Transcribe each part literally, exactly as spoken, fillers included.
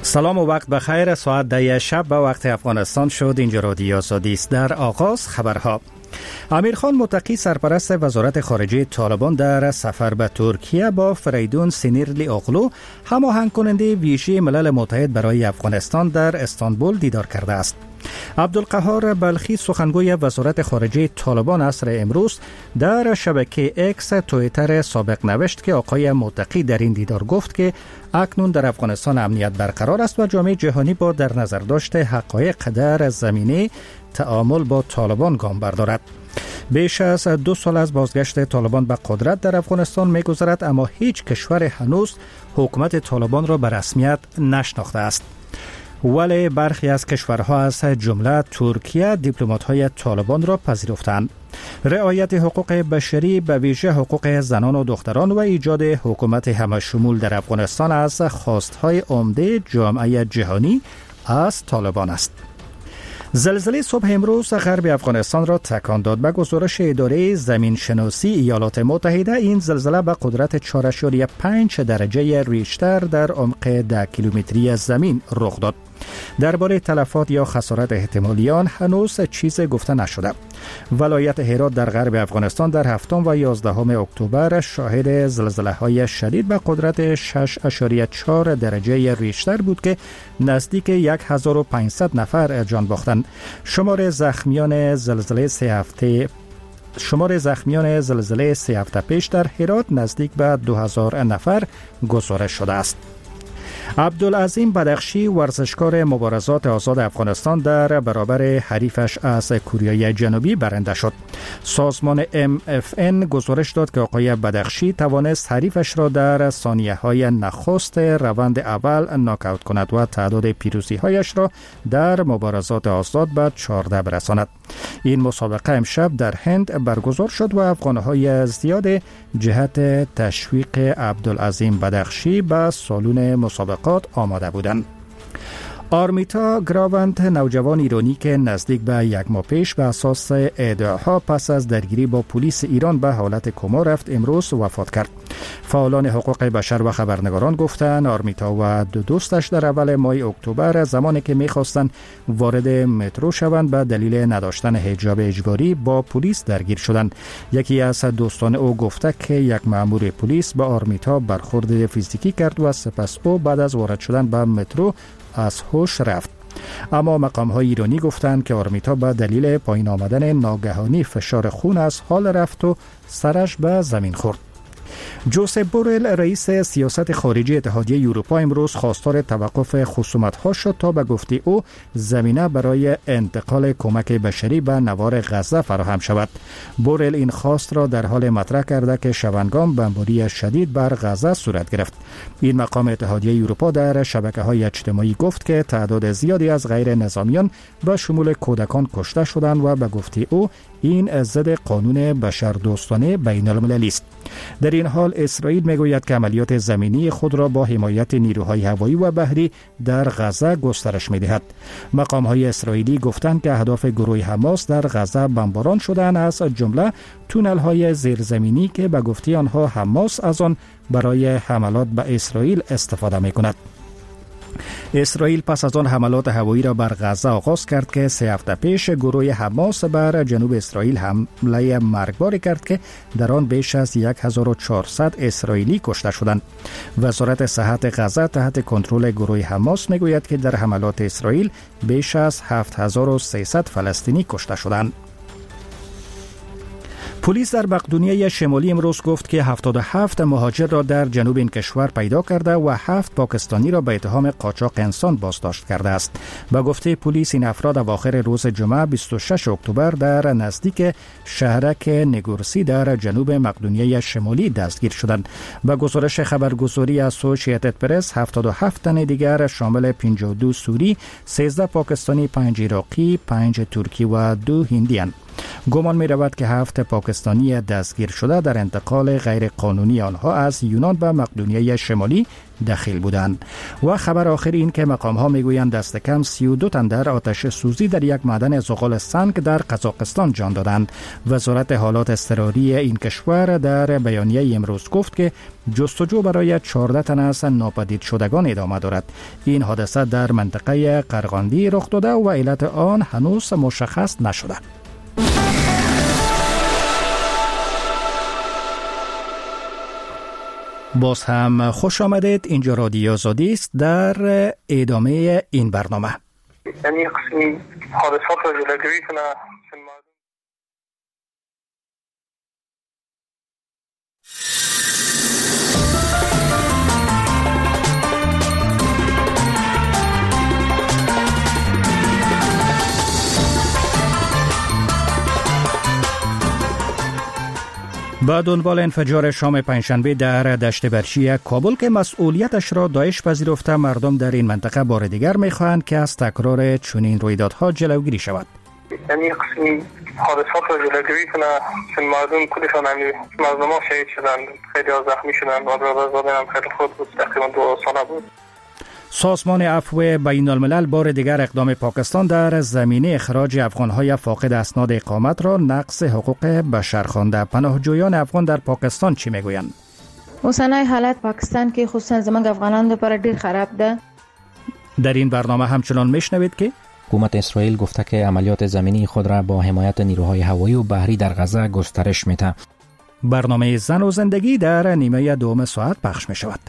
سلام و وقت بخیر. ساعت ده شب به وقت افغانستان شد. اینجا رادیو آزادی است. در آغاز خبرها. امیر خان متقی سرپرست وزارت خارجه طالبان در سفر به ترکیه با فریدون سینیرلی اغلو هماهنگ کننده ویژه ملل متحد برای افغانستان در استانبول دیدار کرده است. عبدالقهار بلخی سخنگوی وزارت خارجه طالبان عصر امروز در شبکه اکس توییتر سابق نوشت که آقای متقی در این دیدار گفت که اکنون در افغانستان امنیت برقرار است و جامعه جهانی با در نظر داشت حقایق در زمینه تعامل با طالبان گام بردارد. بیش از دو سال از بازگشت طالبان به قدرت در افغانستان می‌گذرد، اما هیچ کشور هنوز حکومت طالبان را به رسمیت نشناخته است. ولی برخی از کشورها از جمله ترکیه دیپلمات‌های طالبان را پذیرفتند. رعایت حقوق بشری به ویژه حقوق زنان و دختران و ایجاد حکومت همه‌شمول در افغانستان از خواست‌های عمده جامعه جهانی از طالبان است. زلزله صبح امروز غرب افغانستان را تکان داد. به گزارش اداره زمین شناسی ایالات متحده این زلزله به قدرت چهار ممیز پنج درجه ریشتر در عمق ده کیلومتری زمین رخ داد. درباره تلفات یا خسارت احتمالی آن هنوز چیز گفته نشده. ولایت هرات در غرب افغانستان در هفتم و یازدهم اکتبر شاهد زلزله‌های شدید به قدرت شش ممیز چهار درجه ریشتر بود که نزدیک هزار و پانصد نفر جان باختند. شمار زخمیان زلزله سه هفته شمار زخمیان زلزله سه هفته پیش در هرات نزدیک به دو هزار نفر گزارش شده است. عبدالعظیم بدخشی ورزشکار مبارزات آزاد افغانستان در برابر حریفش از کره جنوبی برنده شد. سازمان ام اف ان گزارش داد که آقای بدخشی توانست حریفش را در ثانیه‌های نخست روند اول ناکاوت کند و تعداد پیروزی‌هایش را در مبارزات آزاد به چهارده برساند. این مسابقه امشب در هند برگزار شد و افغان‌های زیاد جهت تشویق عبدالعظیم بدخشی به سالن مسابقات آماده بودند. آرمیتا گراونت نوجوان ایرانی که نزدیک به یک ماه پیش به اساس ادعاها پس از درگیری با پلیس ایران به حالت کما رفت امروز وفات کرد. فعالان حقوق بشر و خبرنگاران گفتند آرمیتا و دو دوستش در اول ماه اکتبر زمانی که می‌خواستند وارد مترو شوند به دلیل نداشتن حجاب اجباری با پلیس درگیر شدند. یکی از دوستان او گفته که یک مأمور پلیس به آرمیتا برخورد فیزیکی کرد و سپس او بعد از وارد شدن به مترو از هوش رفت. اما مقام‌های ایرانی گفتند که آرمیتا به دلیل پایین آمدن ناگهانی فشار خون از حال رفت و سرش به زمین خورد. جوزپ بورل رئیس سیاست خارجی اتحادیه اروپا امروز خواستار توقف خصومت‌ها شد تا به گفته او زمینه برای انتقال کمک بشری به نوار غزه فراهم شود. بورل این خواست را در حال مطرح کرده که شبانگام بمباری شدید بر غزه صورت گرفت. این مقام اتحادیه اروپا در شبکه‌های اجتماعی گفت که تعداد زیادی از غیر نظامیان به شمول کودکان کشته شدند و به گفته او این ضد قانون بشردوستانه بین المللی است. در این حال اسرائیل میگوید که عملیات زمینی خود را با حمایت نیروهای هوایی و بحری در غزه گسترش می‌دهد. مقام‌های اسرائیلی گفتند که اهداف گروه حماس در غزه بمباران شدند، از جمله تونل‌های زیرزمینی که به گفته آنها حماس از آن برای حملات به اسرائیل استفاده می‌کند. اسرائیل پس از آن حملات هوایی را بر غزه آغاز کرد که سه هفته پیش گروه حماس بر جنوب اسرائیل حمله مرگباری کرد که در آن بیش از هزار و چهارصد اسرائیلی کشته شدند. وزارت صحت غزه تحت کنترل گروه حماس میگوید که در حملات اسرائیل بیش از هفت هزار و سیصد فلسطینی کشته شدند. پلیس در مقدونیه شمالی امروز گفت که هفتاد و هفت مهاجر را در جنوب این کشور پیدا کرده و هفت پاکستانی را به اتهام قاچاق انسان بازداشت کرده است. به گفته پلیس این افراد اواخر روز جمعه بیست و شش اکتبر در نزدیک شهرک نگورسی در جنوب مقدونیه شمالی دستگیر شدند. به گزارش خبرگزاری اسوسییتد پرس هفتاد و هفت تن دیگر شامل پنجاه و دو سوری، سیزده پاکستانی، پنج عراقی، پنج ترکی و دو هندی اند. گمان می رود که هفت پاکستانی پاکستانی دستگیر شده در انتقال غیرقانونی آنها از یونان به مقدونیه شمالی دخیل بودند. و خبر آخر این که مقام ها میگویند دست کم سی و دو تن در آتش سوزی در یک معدن زغال سنگ در قزاقستان جان دادند. وزارت حالات اضطراری این کشور در بیانیه امروز گفت که جستجو برای چهارده تن از ناپدید شدگان ادامه دارد. این حادثه در منطقه قرغاندی رخ داده و علت آن هنوز مشخص نشده. باز هم خوش آمدید. اینجا رادیو آزادی است. در ادامه این برنامه یعنی قسمی حادثات رو جلوگیری کنه. با دنبال انفجار شام پنجشنبه در دشت برچی کابل که مسئولیتش را داعش پذیرفته، مردم در این منطقه بار دیگر می‌خواهند که از تکرار چنین رویدادها جلوگیری شود. یعنی قسمی حادثات را جلوگیری کنه، چون مردم کلشان همین مردم ها شهید شدند، خیلی ها زخمی شدند و برادرزاده هم خیلی خود بود، تقریبا دو ساله بود. سازمان عفو بین الملل بار دیگر اقدام پاکستان در زمینه اخراج افغان‌های فاقد اسناد اقامت را نقض حقوق بشر خوانده. پناهجویان افغان در پاکستان چی میگویند؟ اوسنای حالت پاکستان که خصوصا زمانگ افغانان لپاره ډیر خراب ده. در این برنامه همچنان میشنوید که حکومت اسرائیل گفته که عملیات زمینی خود را با حمایت نیروهای هوایی و بحری در غزه گسترش میده. برنامه زن و زندگی در نیمه دوم ساعت پخش می شود.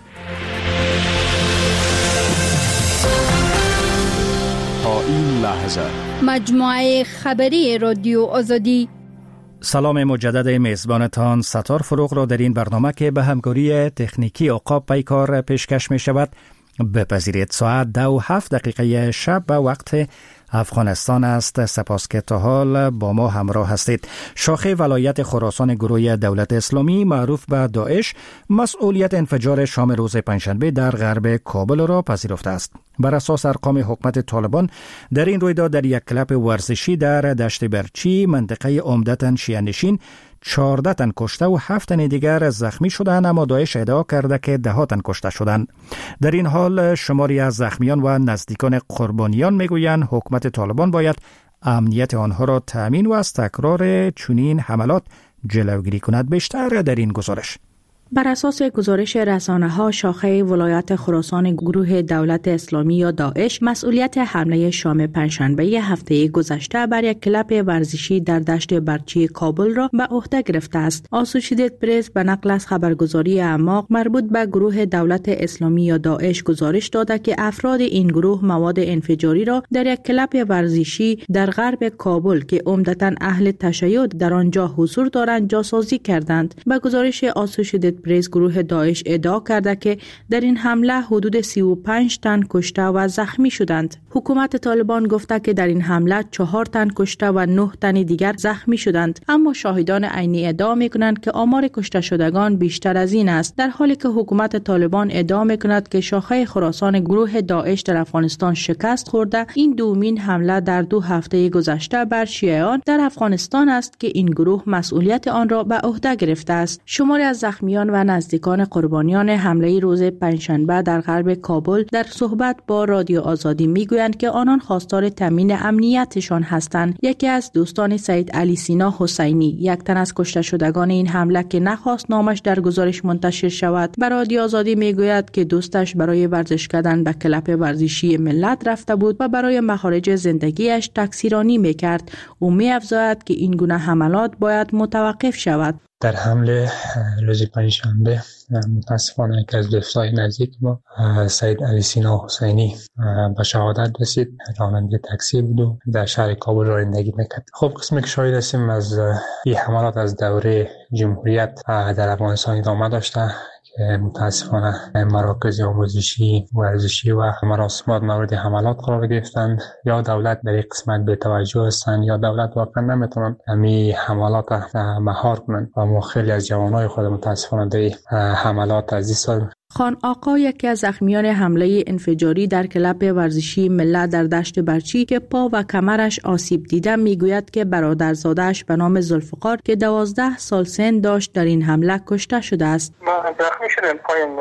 تا این لحظه مجموعه خبری رادیو آزادی. سلام مجدد میزبانتان ستار فروغ را در این برنامه که به همکاری تکنیکی عقاب پیکار پیشکش می شود بپذیرید. ساعت دو و هفت دقیقه شب به وقت افغانستان است. سپاس که تا حال با ما همراه هستید. شاخه ولایت خراسان گروه دولت اسلامی معروف به داعش مسئولیت انفجار شام روز پنجشنبه در غرب کابل را پذیرفته است. بر اساس ارقام حکومت طالبان در این رویداد در یک کلب ورزشی در دشت برچی منطقه عمدتاً شیعه نشین چهارده تن کشته و هفت تن دیگر زخمی شدند، اما داعش ادعا کرده که ده ها تن کشته شدند. در این حال شماری از زخمیان و نزدیکان قربانیان میگویند حکومت طالبان باید امنیت آنها را تامین و از تکرار چنین حملات جلوگیری کند. بیشتر در این گزارش. بر اساس گزارش رسانه‌ها، شاخه ولایت خراسان گروه دولت اسلامی یا داعش مسئولیت حمله شام پنجشنبه هفته گذشته بر یک کلب ورزشی در دشت برچی کابل را به عهده گرفته است. آسوشیتد پرس به نقل از خبرگزاری اعماق مربوط به گروه دولت اسلامی یا داعش گزارش داده که افراد این گروه مواد انفجاری را در یک کلب ورزشی در غرب کابل که عمدتاً اهل تشیع در آنجا حضور دارند جاسازی کردند. به گزارش آسوشیتد پرس گروه داعش ادعا کرده که در این حمله حدود سی و پنج تن کشته و زخمی شدند. حکومت طالبان گفته که در این حمله چهار تن کشته و نه تن دیگر زخمی شدند، اما شاهدان عینی ادعا می‌کنند که آمار کشته شدگان بیشتر از این است، در حالی که حکومت طالبان ادعا می‌کند که شاخه خراسان گروه داعش در افغانستان شکست خورده. این دومین حمله در دو هفته گذشته بر شیعیان در افغانستان است که این گروه مسئولیت آن را به عهده گرفته است. شماری از زخمیان و نزدیکان قربانیان حمله روز پنجشنبه در غرب کابل در صحبت با رادیو آزادی میگویند که آنان خواستار تامین امنیتشان هستند. یکی از دوستان سید علی سینا حسینی، یک تن از کشته شدگان این حمله که نخواست نامش در گزارش منتشر شود، به رادیو آزادی میگوید که دوستش برای ورزش کردن به کلب ورزشی ملت رفته بود و برای مخارج زندگیش تکثیرانی میکرد. او می‌افزاید که این گونه حملات باید متوقف شود. در حمله روز پنجشنبه متاسفانه که از دوستای نزدیک ما سید علی سینا حسینی به شهادت رسید. راننده تاکسی بود و در شهر کابل رانندگی میکرد. خب قسمی که شاهد هستیم از این حملات از دوره جمهوریت در افغانستان ادامه داشته که متاسفانه مراکز آموزشی، ورزشی و مراسمات مورد حملات قرار گرفتند. یا دولت در این قسمت بی توجه هستند یا دولت واقعا نمیتونن همین حملات مهار کنند و ما خیلی از جوانای خود متاسفانه در حملات از این سال خان آقا یکی از زخمیان حمله انفجاری در کلب ورزشی ملت در دشت برچی که پا و کمرش آسیب دیده میگوید که برادرزاده‌اش به نام ذوالفقار که دوازده سال سن داشت در این حمله کشته شده است. من زخمی شدم، پایم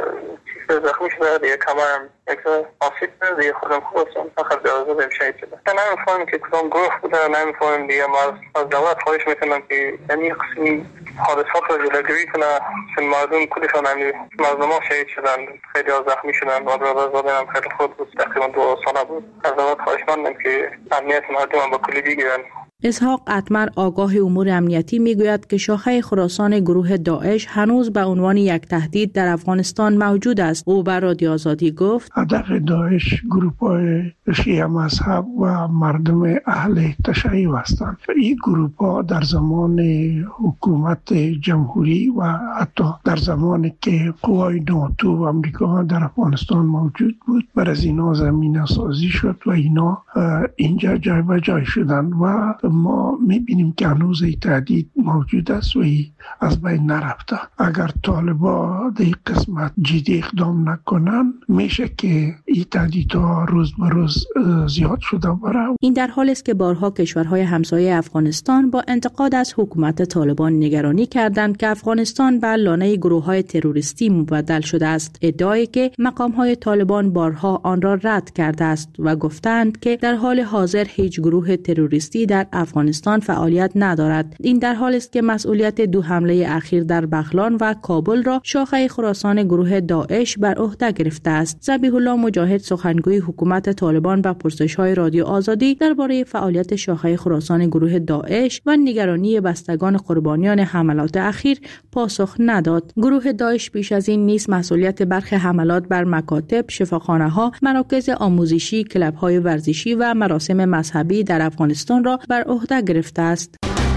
زخمی شده، دیگه کمرم یک آسیب شده، دیگه خودم خوب هستم، فقط دوازده شهید شده. من نمی‌فهمم که کدام گروه بوده، نمی‌فهمم دیگه. ما از دولت خواهش میکنم که یعنی قسمی حادثات را جلوگیری کنه، چون مردم کلیشان همین مظلومان شهید شدن، خیلی ها زخمی شدن و برادرزاده هم خیلی خود بود، تقریبا دو ساله بود. از دولت خواهش مندم که امنیت مردم هم با کلی بگیرن. اسحاق اتمر آگاه امور امنیتی میگوید که شاخه خراسان گروه داعش هنوز به عنوان یک تهدید در افغانستان موجود است. او بر رادیو آزادی گفت: هدف داعش گروه‌های شیعه مذهب و مردم اهل تشیع هستند. این گروه‌ها در زمان حکومت جمهوری و حتی در زمانی که قوای ناتو و آمریکا در افغانستان موجود بود، بر از اینا زمینه سازی شد و اینا اینجا جای به جای شدن و ما میبینیم که هنوز این تهدید موجود است و از بین نرفته. اگر طالبا در این قسمت جدی اقدام نکنن میشه که این تهدیدها روز به روز زیاد شده بره. این در حالی است که بارها کشورهای همسایه افغانستان با انتقاد از حکومت طالبان نگرانی کردند که افغانستان به لانه گروه‌های تروریستی مبدل شده است. ادعایی که مقام‌های طالبان بارها آن را رد کرده است و گفتند که در حال حاضر هیچ گروه تروریستی در افغانستان فعالیت ندارد. این در حالی است که مسئولیت دو حمله اخیر در بغلان و کابل را شاخه خراسان گروه داعش بر عهده گرفته است. ذبیح الله مجاهد سخنگوی حکومت طالبان به پرسش‌های رادیو آزادی درباره فعالیت شاخه خراسان گروه داعش و نگرانی بستگان قربانیان حملات اخیر پاسخ نداد. گروه داعش پیش از این نیز مسئولیت برخی حملات بر مکاتب، شفاخانه‌ها، مراکز آموزشی، کلب‌های ورزشی و مراسم مذهبی در افغانستان را بر عهده گرفته است.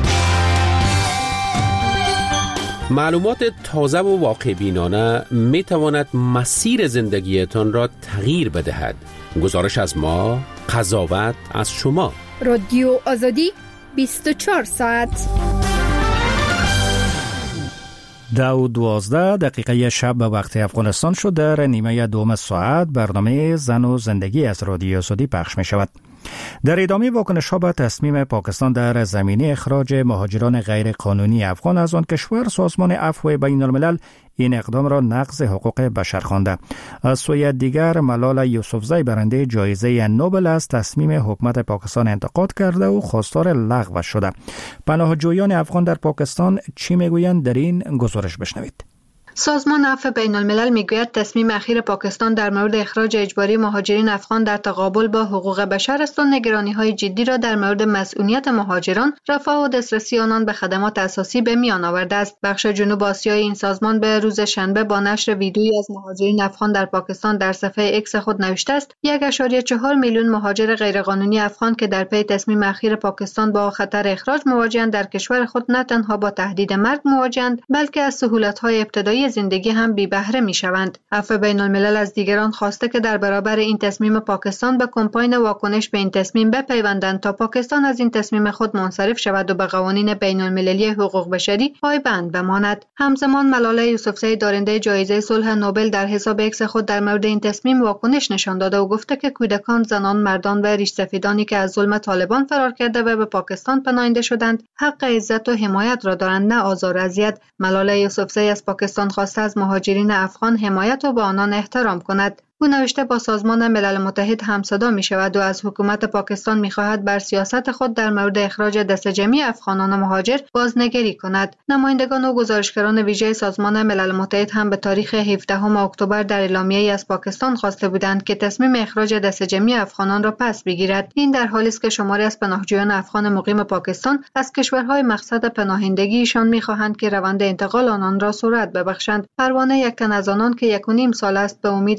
معلومات تازه و واقع بینانه می تواند مسیر زندگیتان را تغییر بدهد. گزارش از ما، قضاوت از شما. رادیو آزادی بیست و چهار ساعت. دو و دوازده دقیقه شب به وقت افغانستان شد. در نیمه دوم ساعت برنامه زن و زندگی از رادیو آزادی پخش می شود. در ادامه واکنش ها به تصمیم پاکستان در زمینه اخراج مهاجران غیر قانونی افغان از آن کشور، سازمان عفو بین الملل این اقدام را نقض حقوق بشر خوانده. از سوی دیگر ملال یوسفزی برنده جایزه نوبل از تصمیم حکومت پاکستان انتقاد کرده و خواستار لغو شده. پناهجویان افغان در پاکستان چی میگویند؟ در این گزارش بشنوید. سازمان عفو بین الملل میگوید تصمیم اخیر پاکستان در مورد اخراج اجباری مهاجرین افغان در تقابل با حقوق بشر است و نگرانی‌های جدی را در مورد مسئولیت مهاجران، رفاه و دسترسی آنان به خدمات اساسی به میان آورده است. بخش جنوب آسیایی این سازمان به روز شنبه با نشر ویدیویی از مهاجرین افغان در پاکستان در صفحه اکس خود نوشته است: یک و چهار میلیون مهاجر غیرقانونی افغان که در پی تصمیم اخیر پاکستان با خطر اخراج مواجهند در کشور خود نه تنها با تهدید مرگ مواجهند، بلکه از سهولت‌های ابتدایی زندگی هم بی بهره می شوند. عفو بین الملل از دیگران خواسته که در برابر این تصمیم پاکستان به کمپاین واکنش به این تصمیم بپیوندند تا پاکستان از این تصمیم خود منصرف شود و به قوانین بین المللی حقوق بشری پایبند بماند. همزمان ملاله یوسفزی دارنده جایزه صلح نوبل در حساب اکس خود در مورد این تصمیم واکنش نشان داده و گفته که کودکان، زنان، مردان و ریشسفیدانی که از ظلم طالبان فرار کرده و به پاکستان پناهنده شدند حق عزت و حمایت را دارند، نه آزار و اذیت. ملاله یوسفزی از پاکستان خواسته از مهاجرین افغان حمایت و به آنان احترام کند. او نوشته با سازمان ملل متحد همصدا می شود و از حکومت پاکستان می خواهد بر سیاست خود در مورد اخراج دست جمعی افغانان مهاجر بازنگری کند. نمایندگان و گزارشگران ویژه سازمان ملل متحد هم به تاریخ هفدهم اکتبر در اعلامیه‌ای از پاکستان خواسته بودند که تصمیم اخراج دست جمعی افغانان را پس بگیرد. این در حالی است که شماری از پناهجویان افغان مقیم پاکستان از کشورهای مقصد پناهندگیشان می خواهند که روند انتقال آنان را سرعت ببخشند. پروانه یک تن از آنان که یک و نیم سال است به امید رفتن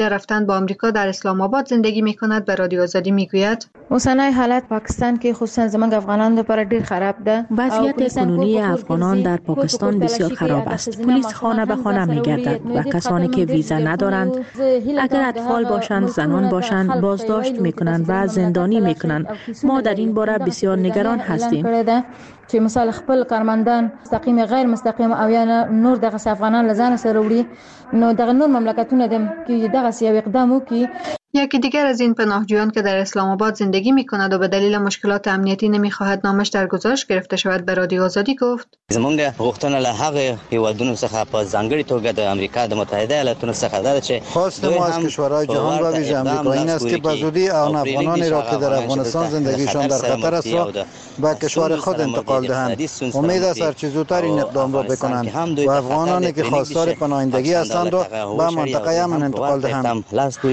افغان با آمریکا در اسلام آباد زندگی می‌کند به رادیو آزادی میگوید اوسنای حالت پاکستان کې خصوصا زموږ افغانان لپاره ډیر خراب ده. وضعیت کنونی افغانان در پاکستان بسیار خراب است. پلیس خانه به خانه می‌گردد و کسانی که ویزا ندارند اگر اطفال باشند، زنان باشند، بازداشت می‌کنند و زندانی می‌کنند. ما در این باره بسیار نگران هستیم. چې مثال خپل کارمندان مستقیم غیر مستقیم او یا نور دغه افغانان لزان سره وړي نو دغه نور مملکتونه دم که دغه سیاق اقدام وکړي. یکی دیگر از این پناهجویان که در اسلام آباد زندگی می‌کند و به دلیل مشکلات امنیتی نمی‌خواهد نامش در گزارش گرفته شود به رادیو آزادی گفت زمونږ غوښتنه له هغه هیوادونو څخه په ځانګړي توګه د امریکا د متحده ایالاتونو څخه ده چې خواست ما از کشورهای جهان و ویژه آمریکا این است که به زودی آن افغانانی را که در افغانستان زندگیشان در خطر است را به کشور خود انتقال دهند. امید است هرچه زودتر این اقدام را بکنند و افغانانی که خواستار پناهندگی هستند را به منطقه امن انتقال دهند.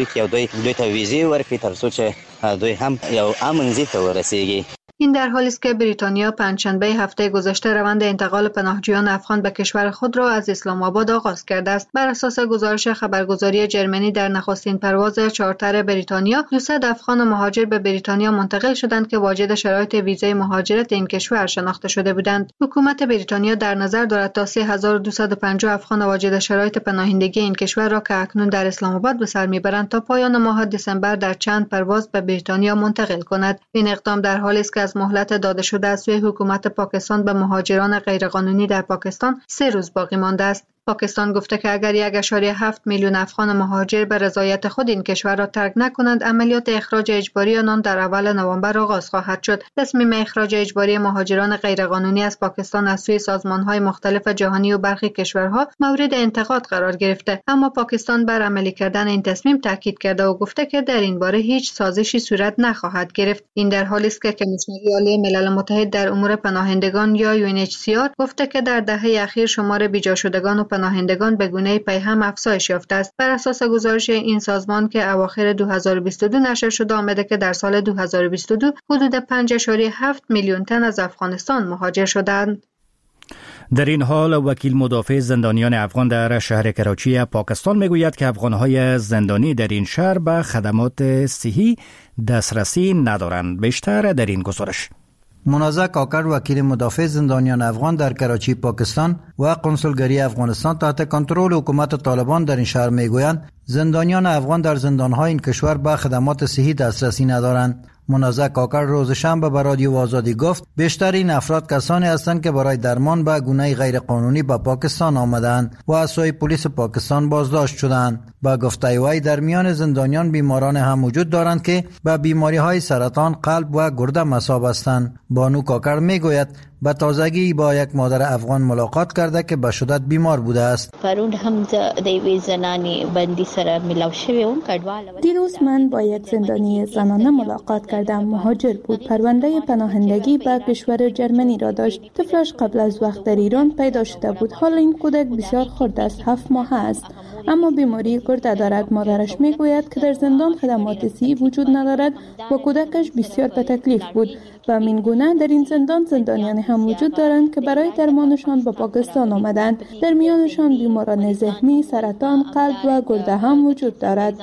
ترڅو چې دوی هم یو امن ځای ته ورسیږي. این در حالی است که بریتانیا پنجشنبه هفته گذشته روند انتقال پناهجویان افغان به کشور خود را از اسلام آباد آغاز کرده است. بر اساس گزارش خبرگزاری جرمنی در نخستین پرواز چارتر بریتانیا دویست افغان مهاجر به بریتانیا منتقل شدند که واجد شرایط ویزای مهاجرت این کشور شناخته شده بودند. حکومت بریتانیا در نظر دارد تا سه هزار و دویست و پنجاه افغان واجد شرایط پناهندگی این کشور را که اکنون در اسلام آباد به سر میبرند تا پایان ماه دسامبر در چند پرواز به بریتانیا منتقل کند. این اقدام در حالی است که از مهلت داده شده از سوی حکومت پاکستان به مهاجران غیرقانونی در پاکستان سه روز باقی مانده است. پاکستان گفته که اگر یک اشاره هفت میلیون افغان مهاجر به رضایت خود این کشور را ترک نکنند عملیات اخراج اجباری آنان در اول نوامبر آغاز خواهد شد. تصمیم اخراج اجباری مهاجران غیرقانونی از پاکستان از سوی سازمان‌های مختلف جهانی و برخی کشورها مورد انتقاد قرار گرفته، اما پاکستان بر عملی کردن این تصمیم تاکید کرده و گفته که در این باره هیچ سازشی صورت نخواهد گرفت. این در حالی است که کمیسیون عالی ملل متحد در امور پناهندگان یا یو ان اچ سی آر گفته که در دهه اخیر شمار بیجا شدگان و پناهندگان به گونه پیهم افزایش یافته است. بر اساس گزارش این سازمان که اواخر دو هزار و بیست و دو نشر شده آمده که در سال دو هزار و بیست و دو حدود پنج ممیز هفت میلیون تن از افغانستان مهاجر شدند. در این حال وکیل مدافع زندانیان افغان در شهر کراچی پاکستان میگوید که افغانهای زندانی در این شهر به خدمات صحی دسترسی ندارند. بیشتر در این گزارش. منازع کاکر وکیل مدافع زندانیان افغان در کراچی پاکستان و قنسولگری افغانستان تحت کنترل حکومت طالبان در این شهر میگویند زندانیان افغان در زندانهای این کشور به خدمات صحی دسترسی ندارند. منازع کاکر روز شنبه به رادیو آزادی گفت بیشتر این افراد کسانی هستند که برای درمان به گونه غیر قانونی به پاکستان آمدند و از سوی پلیس پاکستان بازداشت شدند. با گفته وی در میان زندانیان بیماران هم وجود دارند که به بیماری های سرطان قلب و گرده مصاب هستند. بانو کاکر میگوید به تازگی با یک مادر افغان ملاقات کرده که به شدت بیمار بوده است. پرون هم د یوې زنانی بندي سره ملاو شوی وم کډوال. دیروز من با یک زندانی زنانه ملاقات کردم. مهاجر بود. پرونده پناهندگی به کشور جرمنی را داشت. طفلش قبل از وقت در ایران پیدا شده بود. حال این کودک بسیار خرد است. هفت ماه است. اما بیماری گرده دارد. مادرش میگوید که در زندان خدمات صحی وجود ندارد و کودکش بسیار به تکلیف بود. و همین گونه در این زندان زندانیان هم وجود دارند که برای درمانشان به پاکستان آمدند. در میانشان بیماران ذهنی، سرطان قلب و گرده هم وجود دارد.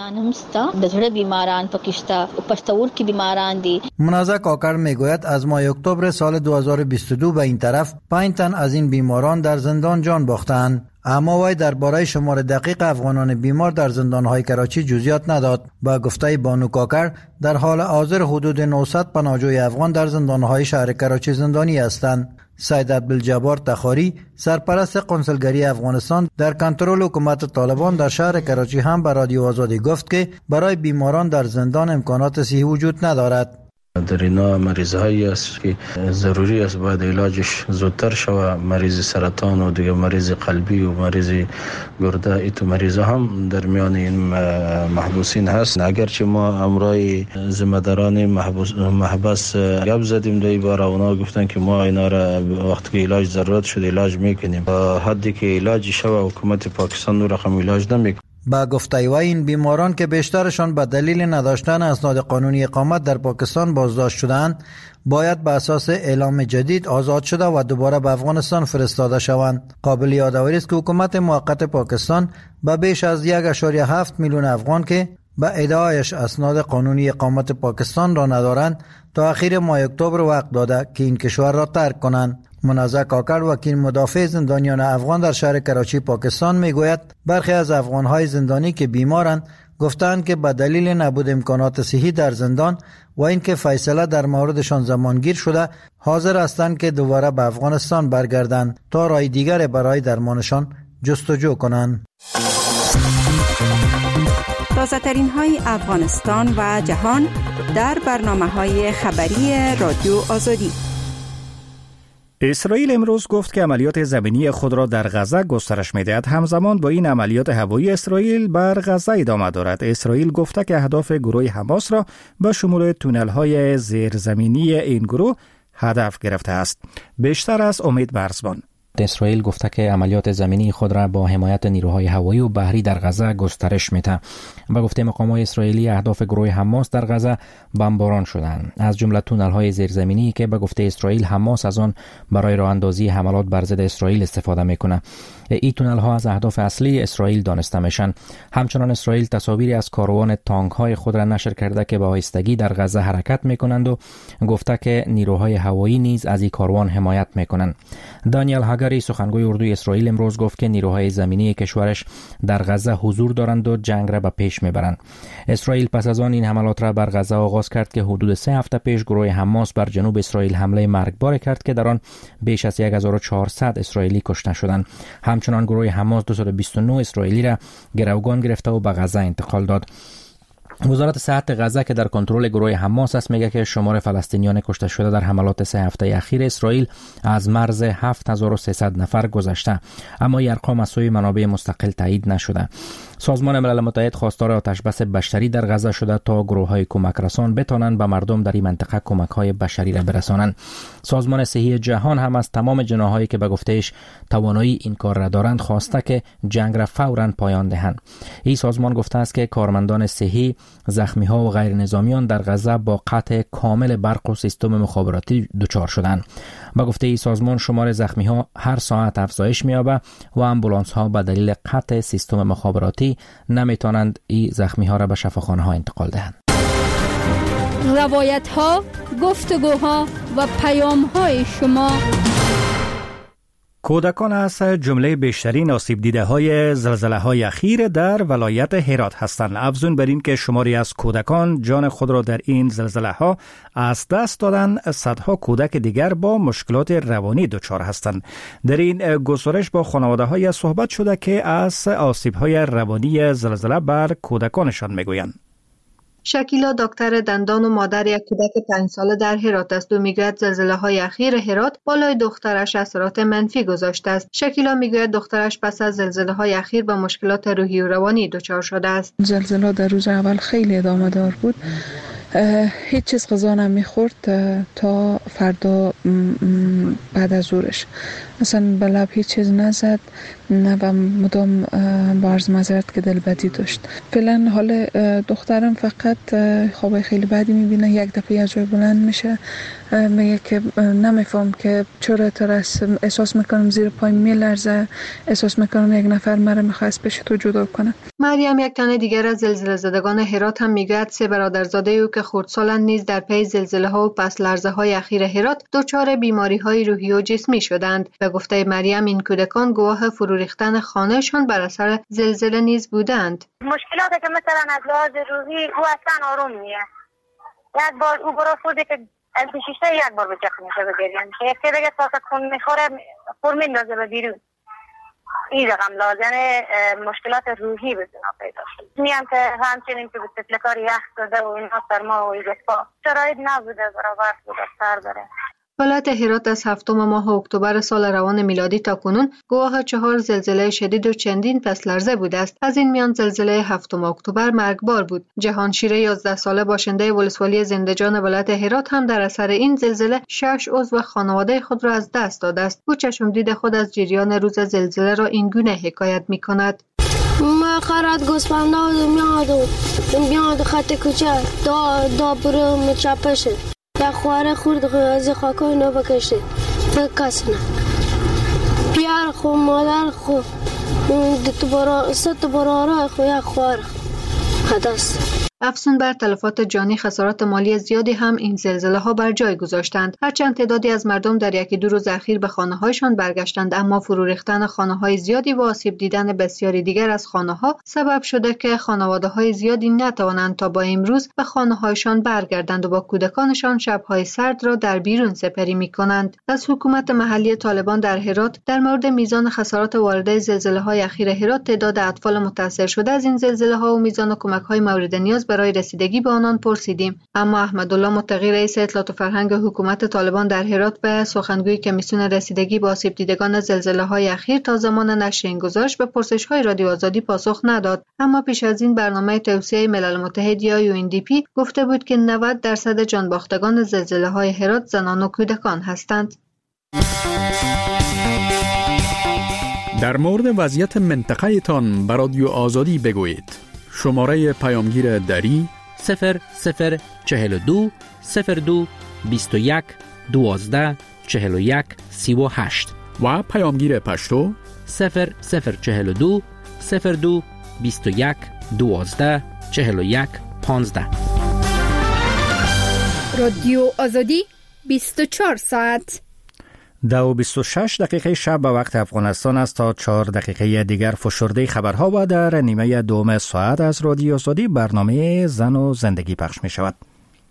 منازع کاکر میگوید از ماه اکتبر سال دو هزار و بیست و دو به این طرف پنج تن از این بیماران در زندان جان باختند. اما وی درباره شمار دقیق افغانان بیمار در زندانهای کراچی جزئیات نداد. با گفته بانو کاکر در حال حاضر حدود نهصد پناهجوی افغان در زندانهای شهر کراچی زندانی هستند. سید عبدالجبار تخاری سرپرست قنسولگری افغانستان در کنترل حکومت طالبان در شهر کراچی هم به رادیو آزادی گفت که برای بیماران در زندان امکانات صحی وجود ندارد. در اینا مریض هایی است که ضروری است باید علاجش زودتر شود. مریض سرطان و دیگه مریض قلبی و مریض گرده ایتو مریض هم در میان این محبوسین هست. اگرچه ما امرای ذمه‌داران محبوس محبس گپ زدیم دوی بار اونا گفتن که ما اینا را وقتی که علاج ضرورت شد علاج میکنیم. حدی که علاج شود حکومت پاکستان نور رقم علاج نمیکنه. با گفته وی این بیماران که بیشترشان به دلیل نداشتن اسناد قانونی اقامت در پاکستان بازداشت شدند باید به اساس اعلام جدید آزاد شده و دوباره به افغانستان فرستاده شوند. قابل یادآوری است که حکومت موقت پاکستان به بیش از یک ممیز هفت میلیون افغان که به ادعایش اسناد قانونی اقامت پاکستان را ندارند تا اخیر ماه اکتبر وقت داده که این کشور را ترک کنند. منازع کاکر وکیل مدافع زندانیان افغان در شهر کراچی پاکستان میگوید برخی از افغانهای زندانی که بیمارند گفتند که به دلیل نبود امکانات صحی در زندان و اینکه فیصله در موردشان زمانگیر شده حاضر هستند که دوباره به افغانستان برگردند تا راه دیگر برای درمانشان جستجو کنند. تازه ترین های افغانستان و جهان در برنامه های خبری رادیو آزادی. اسرائیل امروز گفت که عملیات زمینی خود را در غزه گسترش می‌دهد. همزمان با این عملیات هوایی اسرائیل بر غزه ادامه دارد. اسرائیل گفته که اهداف گروه حماس را به شمول تونل‌های زیرزمینی این گروه هدف گرفته است. بیشتر از امید مرزبان. اسرائیل گفته که عملیات زمینی خود را با حمایت نیروهای هوایی و بحری در غزه گسترش می‌دهد. با گفته مقامات اسرائیلی اهداف گروه حماس در غزه بمباران شدند، از جمله تونل‌های زیرزمینی که به گفته اسرائیل حماس از آن برای راه اندازی حملات بر ضد اسرائیل استفاده می‌کند. این تونل‌ها از اهداف اصلی اسرائیل دانسته میشن. همچنان اسرائیل تصاویری از کاروان تانک‌های خود را نشر کرده که به آهستگی در غزه حرکت می‌کنند و گفته که نیروهای هوایی نیز از این کاروان حمایت می‌کنند. دانیل هاگری سخنگوی اردوی اسرائیل امروز گفت که نیروهای زمینی کشورش در غزه حضور دارند و جنگ را به پیش میبرند. اسرائیل پس از آن این حملات را بر غزه آغاز کرد که حدود سه هفته پیش گروه حماس بر جنوب اسرائیل حمله مرگبار کرد که در آن بیش از هزار و چهارصد اسرائیلی کشته شدند. همچنان گروه حماس دویست و بیست و نه اسرائیلی را گروگان گرفته و به غزه انتقال داد. وزارت صحت غزه که در کنترل گروه حماس است میگه که شمار فلسطینیان کشته شده در حملات سه هفته اخیر اسرائیل از مرز هفت هزار و سیصد نفر گذشته، اما این ارقام از سوی منابع مستقل تایید نشده. سازمان ملل متحد خواستار آتشبس بشری در غزه شده تا گروه‌های کمک رسان بتوانند به مردم در این منطقه کمک‌های بشری را برسانند. سازمان صحی جهان هم از تمام جناحایی که به گفتهش توانایی این کار را دارند خواسته که جنگ را فوراً پایان دهند. این سازمان گفته است که کارمندان صحی، زخمی‌ها و غیر نظامیان در غزه با قطع کامل برق و سیستم مخابراتی دچار شدند. با گفته این سازمان شمار زخمی‌ها هر ساعت افزایش می‌یابد و آمبولانس‌ها به دلیل قطع سیستم مخابراتی نمی‌توانند این زخمی‌ها را به شفاخانه‌ها انتقال دهند. روایت‌ها، گفتگوها و پیام‌های شما. کودکان از جمله بیشترین آسیب دیده های زلزله های اخیر در ولایت هرات هستند. افزون بر این که شماری از کودکان جان خود را در این زلزله ها از دست دادن، صدها کودک دیگر با مشکلات روانی دچار هستند. در این گزارش با خانواده های صحبت شده که از آسیب های روانی زلزله بر کودکانشان میگویند. شکیلا دکتر دندان و مادر یک کودک پنج ساله در هرات است و میگوید زلزله های اخیر هرات بالای دخترش اثرات منفی گذاشته است. شکیلا میگوید دخترش پس از زلزله های اخیر با مشکلات روحی و روانی دچار شده است. زلزله در روز اول خیلی ادامه دار بود. هیچ چیز غذا نمیخورد تا فردا بعد از ظهرش، اصلا به لب هیچ چیز نزد نه و مدام با عرض معذرت که دلبدی داشت. فعلا حال دخترم فقط خواب خیلی بدی میبینه، یک دفعه از جای بلند میشه، میگه که نمیفهم که چرا ترس، احساس میکنم زیر پای میلرزه، احساس میکنم یک نفر مرا میخواست پیش تو جدا کنه. مریم یک تن دیگر از زلزله زدگان هرات هم میگوید سه برادرزاده او که خردسالند نیز در پی زلزله ها و پس لرزه های اخیر هرات دچار بیماری های روحی و جسمی شدند. به گفته مریم این کودکان گواه فرو ریختن خانهشان بر اثر زلزله نیز بودند. مشکلاتی که مثلا از لحاظ روحی او اصلا آروم نیست. یک بار او برای خودی که از شیشه یک بار به چخ میشه بگیریم که یک دیگه تاسه کن میخوره پر میندازه به بیرون. این رقم لازم مشکلات روحی بزنا پیدا شد. میم که همچنین که به تفلکار یخ داده و اینا سرما و ایگسپا شرایط نبوده برابر بوده سر بره. ولایت هرات از هفتم ماه اکتبر سال روان میلادی تا کنون گواه چهار زلزله شدید و چندین پس لرزه بوده است. از این میان زلزله هفتم اکتبر مرگبار بود. جهانشیر یازده ساله باشنده ولسوالی زنده‌جان ولایت هرات هم در اثر این زلزله شش عضو خانواده خود را از دست داده است. او چشمدید خود از جریان روز زلزله را این گونه حکایت می‌کند. ما خرات گوسفندا میاد و میاد خط کوچه دا دا برم چپشه. یا خواره خورد از خاکای نو بکشته فکس نه پیار خو مادر خو دت برا ست برا خو یا خوار خداست. افزون بر تلفات جانی خسارات مالی زیادی هم این زلزله ها بر جای گذاشتند. هرچند تعدادی از مردم در یکی دو روز اخیر به خانه هایشان برگشتند، اما فرو ریختن خانه های زیادی و آسیب دیدن بسیاری دیگر از خانه ها سبب شده که خانواده های زیادی نتوانند تا با امروز به خانه هایشان برگردند و با کودکانشان شب‌های سرد را در بیرون سپری می‌کنند. از حکومت محلی طالبان در هرات در مورد میزان خسارات وارده زلزله های اخیر هرات، تعداد اطفال متاثر شده از این زلزله ها و میزان کمک های مورد نیاز برای رسیدگی به آنان پرسیدیم. اما احمدالله متقی رئیس اطلاعات و فرهنگ حکومت طالبان در هرات به سخنگوی کمیسیون رسیدگی به آسیب دیدگان زلزله های اخیر تا زمان نشر این گزارش به پرسش های رادیو آزادی پاسخ نداد. اما پیش از این برنامه توسعه ملل متحد یا یو ان دی پی گفته بود که نود درصد جانباختگان زلزله های هرات زنان و کودکان هستند. در مورد وضعیت منطقه تان به رادیو آزادی بگویید. شماره پیامگیر دری صفر صفر چهل و دو صفر دو بیست و یک دوازده چهل و یک سی و هشت و پیامگیر پشتو صفر صفر چهل و دو صفر دو بیست و یک دوازده چهل و یک پانزده. رادیو آزادی بیست و چهار ساعت. دو و بیست و شش دقیقه شب به وقت افغانستان است. تا چهار دقیقه دیگر فشرده خبرها و در نیمه دوم ساعت از رادیو آزادی برنامه زن و زندگی پخش می شود.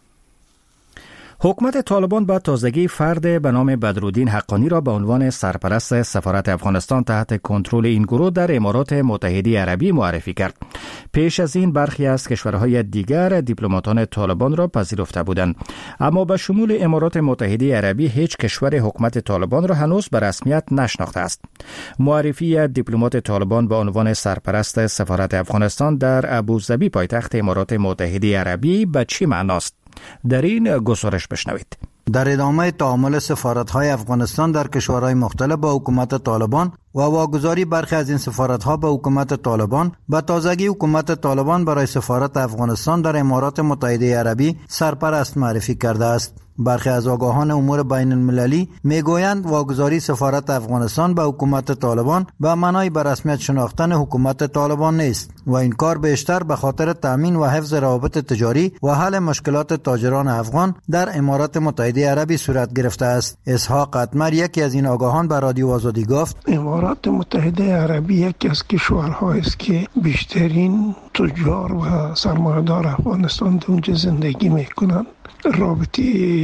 حکومت طالبان با تازگی فرد به نام بدرالدین حقانی را به عنوان سرپرست سفارت افغانستان تحت کنترل این گروه در امارات متحده عربی معرفی کرد. پیش از این برخی از کشورهای دیگر دیپلماتان طالبان را پذیرفته بودند، اما به شمول امارات متحده عربی هیچ کشور حکومت طالبان را هنوز به رسمیت نشناخته است. معرفی دیپلمات طالبان به عنوان سرپرست سفارت افغانستان در ابوظبی پایتخت امارات متحده عربی به چی معناست؟ در این گزارش بشنوید. در ادامه تعامل سفارت‌های افغانستان در کشورهای مختلف با حکومت طالبان و واگذاری برخی از این سفارت‌ها به حکومت طالبان، به تازگی حکومت طالبان برای سفارت افغانستان در امارات متحده عربی سرپرست معرفی کرده است. برخی از آگاهان امور بین المللی میگویند واگذاری سفارت افغانستان به حکومت طالبان به معنای به رسمیت شناختن حکومت طالبان نیست و این کار بیشتر به خاطر تامین و حفظ روابط تجاری و حل مشکلات تاجران افغان در امارات متحده عربی صورت گرفته است. اسحاق اتمر، یکی از این آگاهان، به رادیو آزادی گفت: امارات متحده عربی یکی از کشورهایی است که بیشترین تجار و سرمایه‌دار افغانستان در اونجا زندگی میکنند. رابطه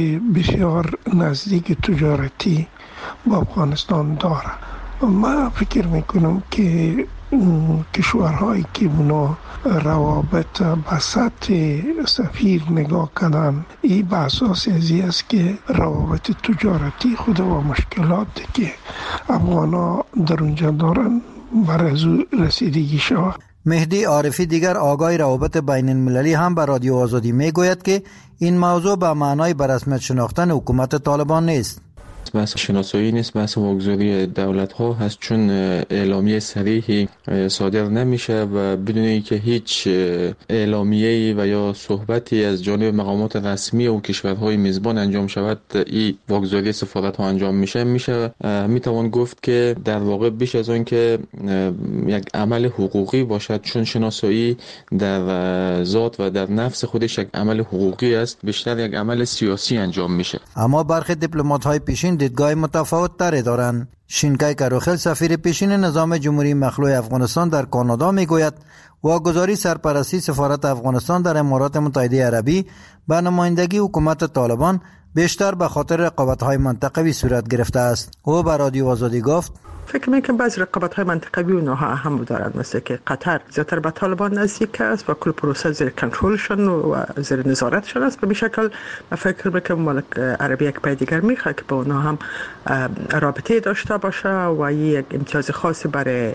بسیار نزدیک تجارتی با افغانستان داره. من فکر میکنم که کشورهایی که اونا روابط به سطح سفیر نگاه کنن، این به اساس ازی است که روابط تجارتی خود و مشکلاتی که افغانا در اونجا دارن بر از رسیدگی شود. مهدی عارفی، دیگر آگاه روابط بین المللی، هم به رادیو آزادی میگوید که این موضوع به معنای به رسمیت شناختن حکومت طالبان نیست. بحث شناسایی نیست، بحث واگذاری دولت ها هست، چون اعلامیه صریحی صادر نمیشه و بدون اینکه هیچ اعلامیه‌ای و یا صحبتی از جانب مقامات رسمی و کشورهای میزبان انجام شود، این واگذاری سفارت ها انجام میشه میشه میتوان گفت که در واقع بیش از آن که یک عمل حقوقی باشد، چون شناسایی در ذات و در نفس خودش یک عمل حقوقی است، بیشتر یک عمل سیاسی انجام میشه. اما برخی دیپلمات های پیشین دیدگاه متفاوت تری دارند. شینکای کروخل، سفیر پیشین نظام جمهوری مخلوع افغانستان در کانادا، میگوید واگذاری سرپرستی سفارت افغانستان در امارات متحده عربی به نمایندگی حکومت طالبان بیشتر به خاطر رقابت‌های منطقوی صورت گرفته است. او به رادیو آزادی گفت: فکر میکنم بعضی رقابت‌های منطقوی اونها اهم دارند، مثل که قطر زیادتر به طالبان نزدیک است و کل پروسه زیر کنترلشون و زیر نظارتشون است. به شکل من فکر میکنم مملکت عربی یک پای دیگر میخواد که با اونها هم رابطه داشته باشه و یک امتیاز خاصی برای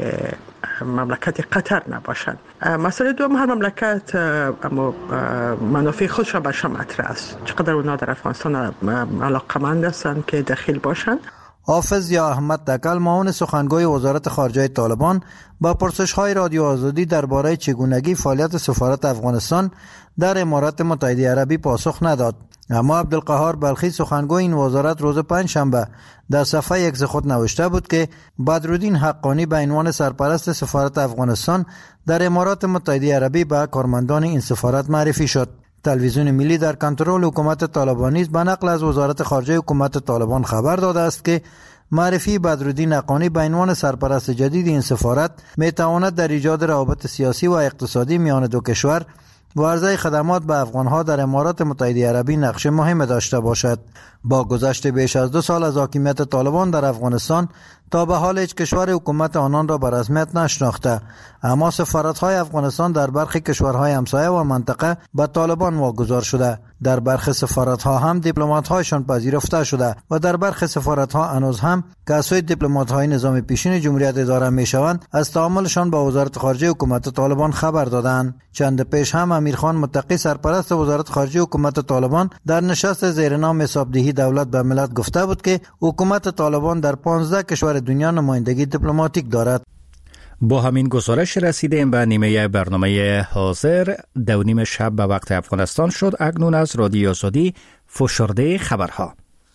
مملکت قطر نباشد. مسئله دوم، هر مملکت اما منافع خودش را برشان مطرح است. چقدر اونها در افغانستان علاقمند هستند که دخیل باشند. حافظ یا احمد تکل، معاون سخنگوی وزارت خارجه طالبان، با پرسش‌های رادیو آزادی درباره چگونگی فعالیت سفارت افغانستان در امارات متحده عربی پاسخ نداد. اما عبدالقهار بلخی سخنگوی این وزارت روز پنجشنبه در صفحه یک خود نوشته بود که بدرالدین حقانی به عنوان سرپرست سفارت افغانستان در امارات متحده عربی به کارمندان این سفارت معرفی شد. تلویزیون ملی در کنترل حکومت طالبانی به نقل از وزارت خارجه حکومت طالبان خبر داده است که معرفی بدرالدین حقانی به عنوان سرپرست جدید این سفارت می تواند در ایجاد روابط سیاسی و اقتصادی میان دو کشور و عرضه خدمات به افغانها در امارات متحده عربی نقش مهم داشته باشد. با گذشت بیش از دو سال از حاکمیت طالبان در افغانستان تا به حال هیچ کشور حکومت آنان را به رسمیت نشناخته، اما سفارت‌های افغانستان در برخی کشورهای همسایه و منطقه به طالبان واگذار شده. در برخی سفارت‌ها هم دیپلمات‌هایشان پذیرفته شده و در برخی سفارت‌ها هنوز هم کسای دیپلمات‌های نظام پیشین جمهوریت اداره می‌شوند از تعاملشان با وزارت خارجه حکومت طالبان خبر دادند. چند پیش هم امیرخان متقی سرپرست وزارت خارجه حکومت طالبان در نشست زیرنام حسابدهی دولت به ملت گفته بود که حکومت طالبان در پانزده کشور دنیا نمایندگی دیپلماتیک دارد. با همین گزارش رسیدیم به نیمه برنامه حاضر. دو نیم شب به وقت افغانستان شد. اکنون از رادیو آزادی فشرده خبرها.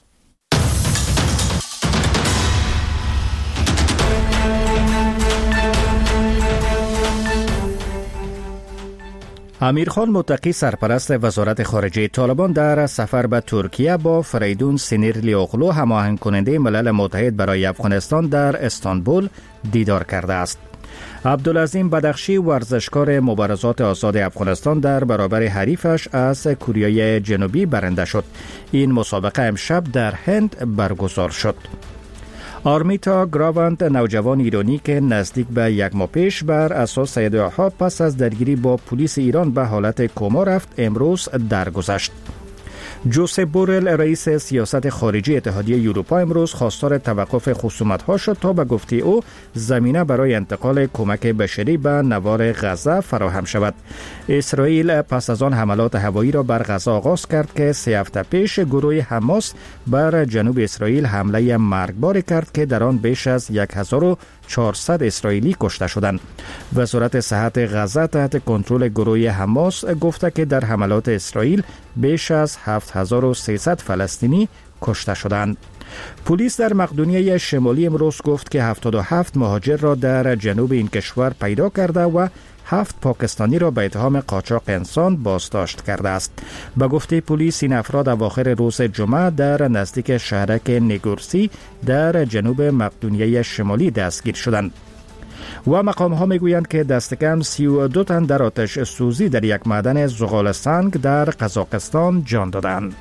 امیرخان متقی سرپرست وزارت خارجه طالبان در سفر به ترکیه با فریدون سینیرلی اغلو هماهنگ کننده ملل متحد برای افغانستان در استانبول دیدار کرده است. عبدالعظیم بدخشی ورزشکار مبارزات آزاد افغانستان در برابر حریفش از کره جنوبی برنده شد. این مسابقه امشب در هند برگزار شد. آرمیتا گراوند نوجوان ایرانی که نزدیک به یک ماه پیش بر اساس ادعاها پس از درگیری با پلیس ایران به حالت کما رفت، امروز درگذشت. جوزپ بورل رئیس سیاست خارجی اتحادیه اروپا امروز خواستار توقف خصومت‌ها شد تا به گفته او زمینه برای انتقال کمک بشری به نوار غزه فراهم شود. اسرائیل پس از آن حملات هوایی را بر غزه آغاز کرد که سه هفته پیش گروه حماس بر جنوب اسرائیل حمله مرگباری کرد که در آن بیش از هزار و چهارصد اسرائیلی کشته شدند. وزارت صحت غزه تحت کنترل گروه حماس گفته که در حملات اسرائیل بیش از هفت هزار و سیصد فلسطینی کشته شدند. پلیس در مقدونیه شمالی امروز گفت که هفتاد و هفت مهاجر را در جنوب این کشور پیدا کرده و هفت پاکستانی را به اتهام قاچاق انسان بازداشت کرده است. به گفته پلیس این افراد اواخر روز جمعه در نزدیک شهرک نیگورسی در جنوب مقدونیه شمالی دستگیر شدند. و مقام ها می گویند که دست کم سی و دو تن در آتش سوزی در یک معدن زغال سنگ در قزاقستان جان دادند.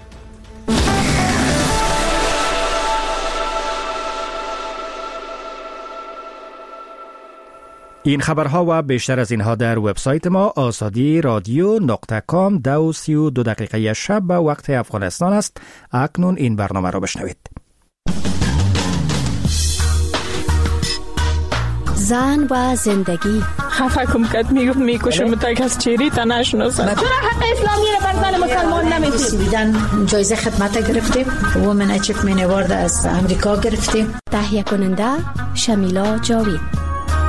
این خبرها و بیشتر از اینها در وبسایت ما آزادی رادیو نقطه کام. دو سی و دو دقیقه شب به وقت افغانستان است. اکنون این برنامه را بشنوید. زن و زندگی. خفه کم کد میگفت میکشم تا کس چیری تا نشناسن. چرا حق اسلامی را بر زن مسلمان نمیدید؟ دیدن جایزه خدمت گرفتیم. وومن اچیومنت اوارد از امریکا گرفتیم. تهیه کننده شمیلا جاوید.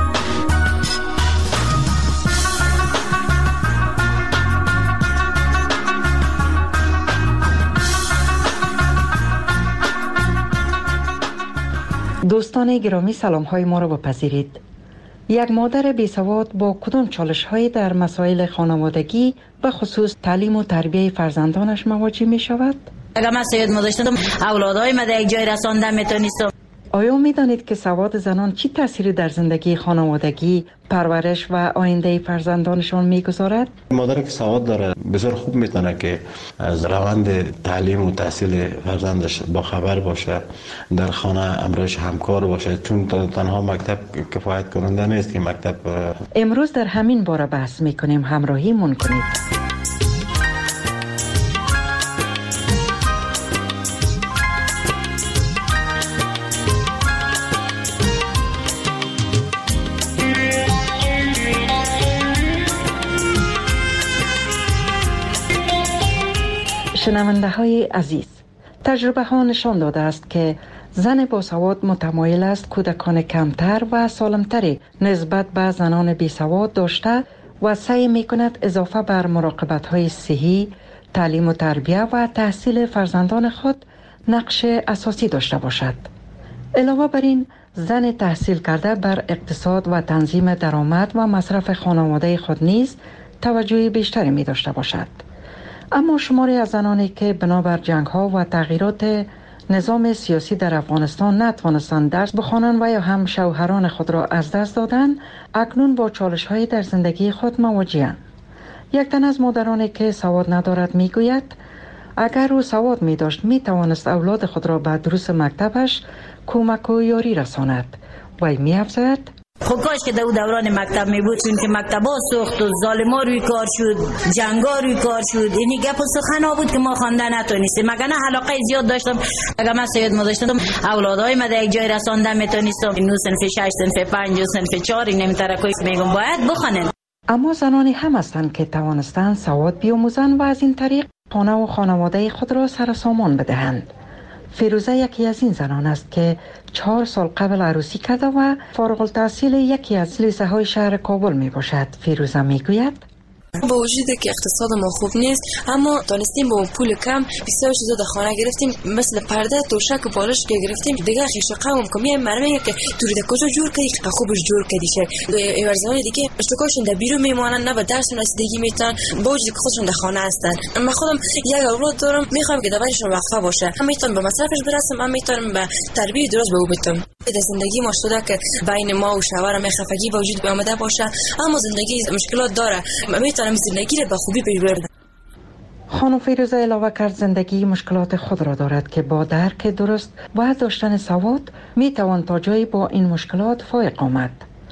دوستان گرامی، سلام های ما را بپذیرید. یک مادر بیسواد با کدام چالش هایی در مسائل خانوادگی به خصوص تعلیم و تربیه فرزندانش مواجه می شود؟ اگر من سید مداشتم اولادهای من در یک جای رساندم میتونستم. آیا می دانید که سواد زنان چی تأثیری در زندگی خانوادگی، پرورش و آینده فرزندانشان میگذارد؟ مادر که سواد داره بسیار خوب میتونه که از روند تعلیم و تحصیل فرزندش با خبر باشه، در خانه امرش همکار باشه، چون تنها مکتب کفایت کننده نیست که مکتب. امروز در همین باره بحث میکنیم، همراهی مون کنید. شنونده های عزیز، تجربه ها نشان داده است که زن باسواد متمایل است کودکان کمتر و سالمتری نسبت به زنان بیسواد داشته و سعی می کند اضافه بر مراقبت های صحی، تعلیم و تربیه و تحصیل فرزندان خود نقش اساسی داشته باشد. علاوه بر این، زن تحصیل کرده بر اقتصاد و تنظیم درآمد و مصرف خانواده خود نیز توجه بیشتری می داشته باشد. اما شماری از زنانی که بنابر جنگ ها و تغییرات نظام سیاسی در افغانستان نتوانستند درس بخوانند و یا هم شوهران خود را از دست دادند، اکنون با چالش های در زندگی خود مواجه‌اند. یک تن از مادرانی که سواد ندارد می گوید اگر او سواد می داشت می توانست اولاد خود را به دروس مکتبش کمک و یاری رساند. وی می افزاید خب کاش که دو دوران مکتب می بود، چون که مکتبا سوخت و ظالما روی کار شد، جنگا روی کار شد. اینی گپ و سخن ها بود که ما خواندن نتونستیم. مگر نه علاقه زیاد داشتم، اگر من سید ما داشتم اولادای ما در یک جای رساندن میتونستم. نو صنف شش، صنف پنج و صنف چهار این نمیترکوی میگم باید بخونن. اما زنانی هم هستند که توانستند سواد بیاموزند و از این طریق خانه و خانواده خود را سر سامان بدهند. فیروزه یکی از این زنان است که چهار سال قبل عروسی کرده و فارغ التحصیل یکی از لیسه های شهر کابل می باشد. فیروزه می گوید با وجود که اقتصاد ما خوب نیست، اما دانستیم با پول کم بسیار چیزا در خانه گرفتیم، مثل پرده، توشک و بالش که گرفتیم. دیگه خیش قوم کمی مرمه که توری د کجا جور کردی که خوبش جور کردی شه. ورزهای دیگه اشتکاشون در بیرون میمونن، نه به درس رسیدگی میتونن، با وجودی که خودشون در خانه هستن. من خودم یک اولاد دارم، میخوام که دورشون وقفه باشه. هم میتونم به مصرفش برسم، هم میتونم به تربیت درست به او بدم. در زندگی ما شده که بین ما و شوهرم خفگی به وجود آمده باشه، اما زندگی مشکلات داره. میتونم زندگی را به خوبی ببرم. خانم فیروزه علاوه کرد زندگی مشکلات خود را دارد که با درک درست و داشتن سواد میتوان تا جایی با این مشکلات فائق آمد.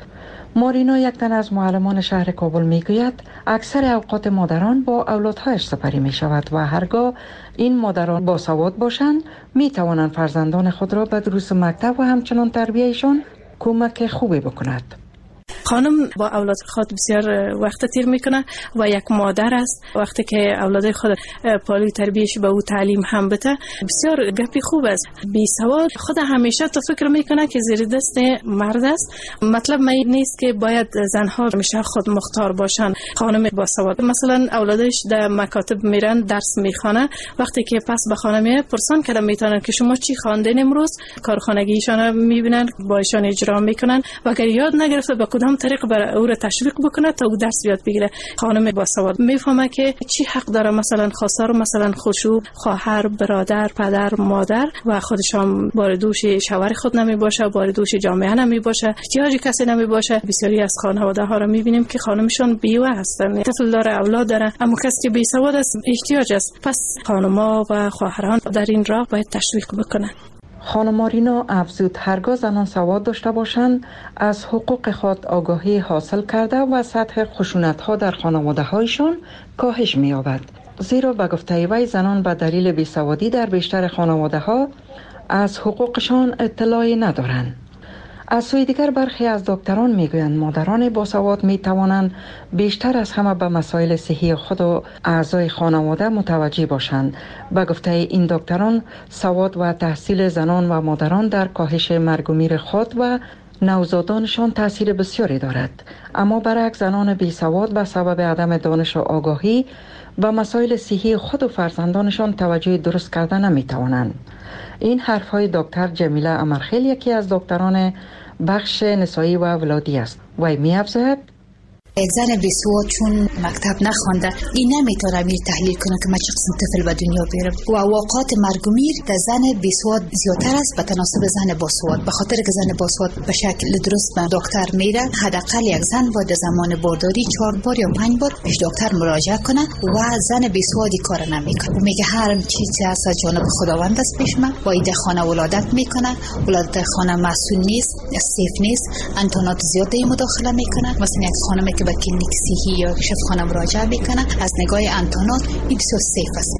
مارینا یک تن از معلمان شهر کابل میگوید اکثر اوقات مادران با اولادهایش سپری می شود و هرگاه این مادران با سواد باشند می توانند فرزندان خود را به دروس مکتب و همچنان تربیهشان کمک خوبی بکند. خانم با اولاد خود بسیار وقت تیر میکنه و یک مادر است. وقتی که اولاد خود پالی تربیتش به او تعلیم هم بده بسیار گپی خوب است. بی سواد خود همیشه تو فکر میکنه که زیر دست مرد است. مطلب می نیست که باید زنها همیشه خود مختار باشن. خانم با سواد مثلا اولادش در مکاتب میرن درس میخوانه، وقتی که پس به خانه میاد پرسان کرده میتونن که شما چی خواندین امروز، کارخانگیشان میبینن با ایشان اجرا میکنن و اگر یاد نگرفته به کدام طریق برای او را تشویق بکنه تا او درس یاد بگیره. خانم باسواد میفهمه که چی حق داره، مثلا خواستار مثلا خودشو، خواهر، برادر، پدر، مادر و خودشان بار دوش شوهر خود نمی باشه، بار دوش جامعه نمی باشه، احتیاجی کسی نمی باشه. بسیاری از خانواده ها را میبینیم که خانمشون بیوه هستن، طفل داره، اولاد داره، اما کسی که بی سواد است احتیاج است. پس خانم‌ها و خواهران در این راه باید تشویق بکنن. خانم مارینا افزود هرگاه زنان سواد داشته باشند از حقوق خود آگاهی حاصل کرده و سطح خشونت‌ها در خانواده‌هایشان کاهش می‌یابد. زیرا به گفته وی زنان به دلیل بیسوادی در بیشتر خانواده‌ها از حقوقشان اطلاعی ندارند. از سوی دیگر برخی از دکتران میگویند مادران باسواد میتوانند بیشتر از همه به مسائل صحی خود و اعضای خانواده متوجه باشند. به گفته این دکتران سواد و تحصیل زنان و مادران در کاهش مرگ و میر خود و نوزادانشان تاثیر بسیاری دارد، اما برعکس زنان بی سواد به سبب عدم دانش و آگاهی به مسائل صحی خود و فرزندانشان توجه درست کرده نمیتوانند. این حرفهای دکتر جمیله امرخیل یکی از دکتران بخش نسایی و ولادی است. وی می‌افزاید یک زن بیسواد چون مکتب نخوانده این نمیتونه میر تحلیل کنه که من چه قسم طفل به دنیا بیارم و واقعات مرگ و میر در زن بیسواد زیادتر است به تناسب زن باسواد، به خاطر که زن باسواد به شکل درست به دکتر میره. حداقل یک زن باید زمان بارداری چهار بار یا پنج بار پیش دکتر مراجعه کنه و زن بیسوادی کار نمیکنه. میگه هر چیزی از جانب خداوند است پیش من، باید خانه ولادت میکنه، ولادت خانه مسئول نیست، سیف نیست، انتونات زیاده مداخله میکنه. مثلا یک خانم که به کلینیک صحی یا شفاخانه مراجعه میکنه از نگاه انتونات این بسیار سیف است.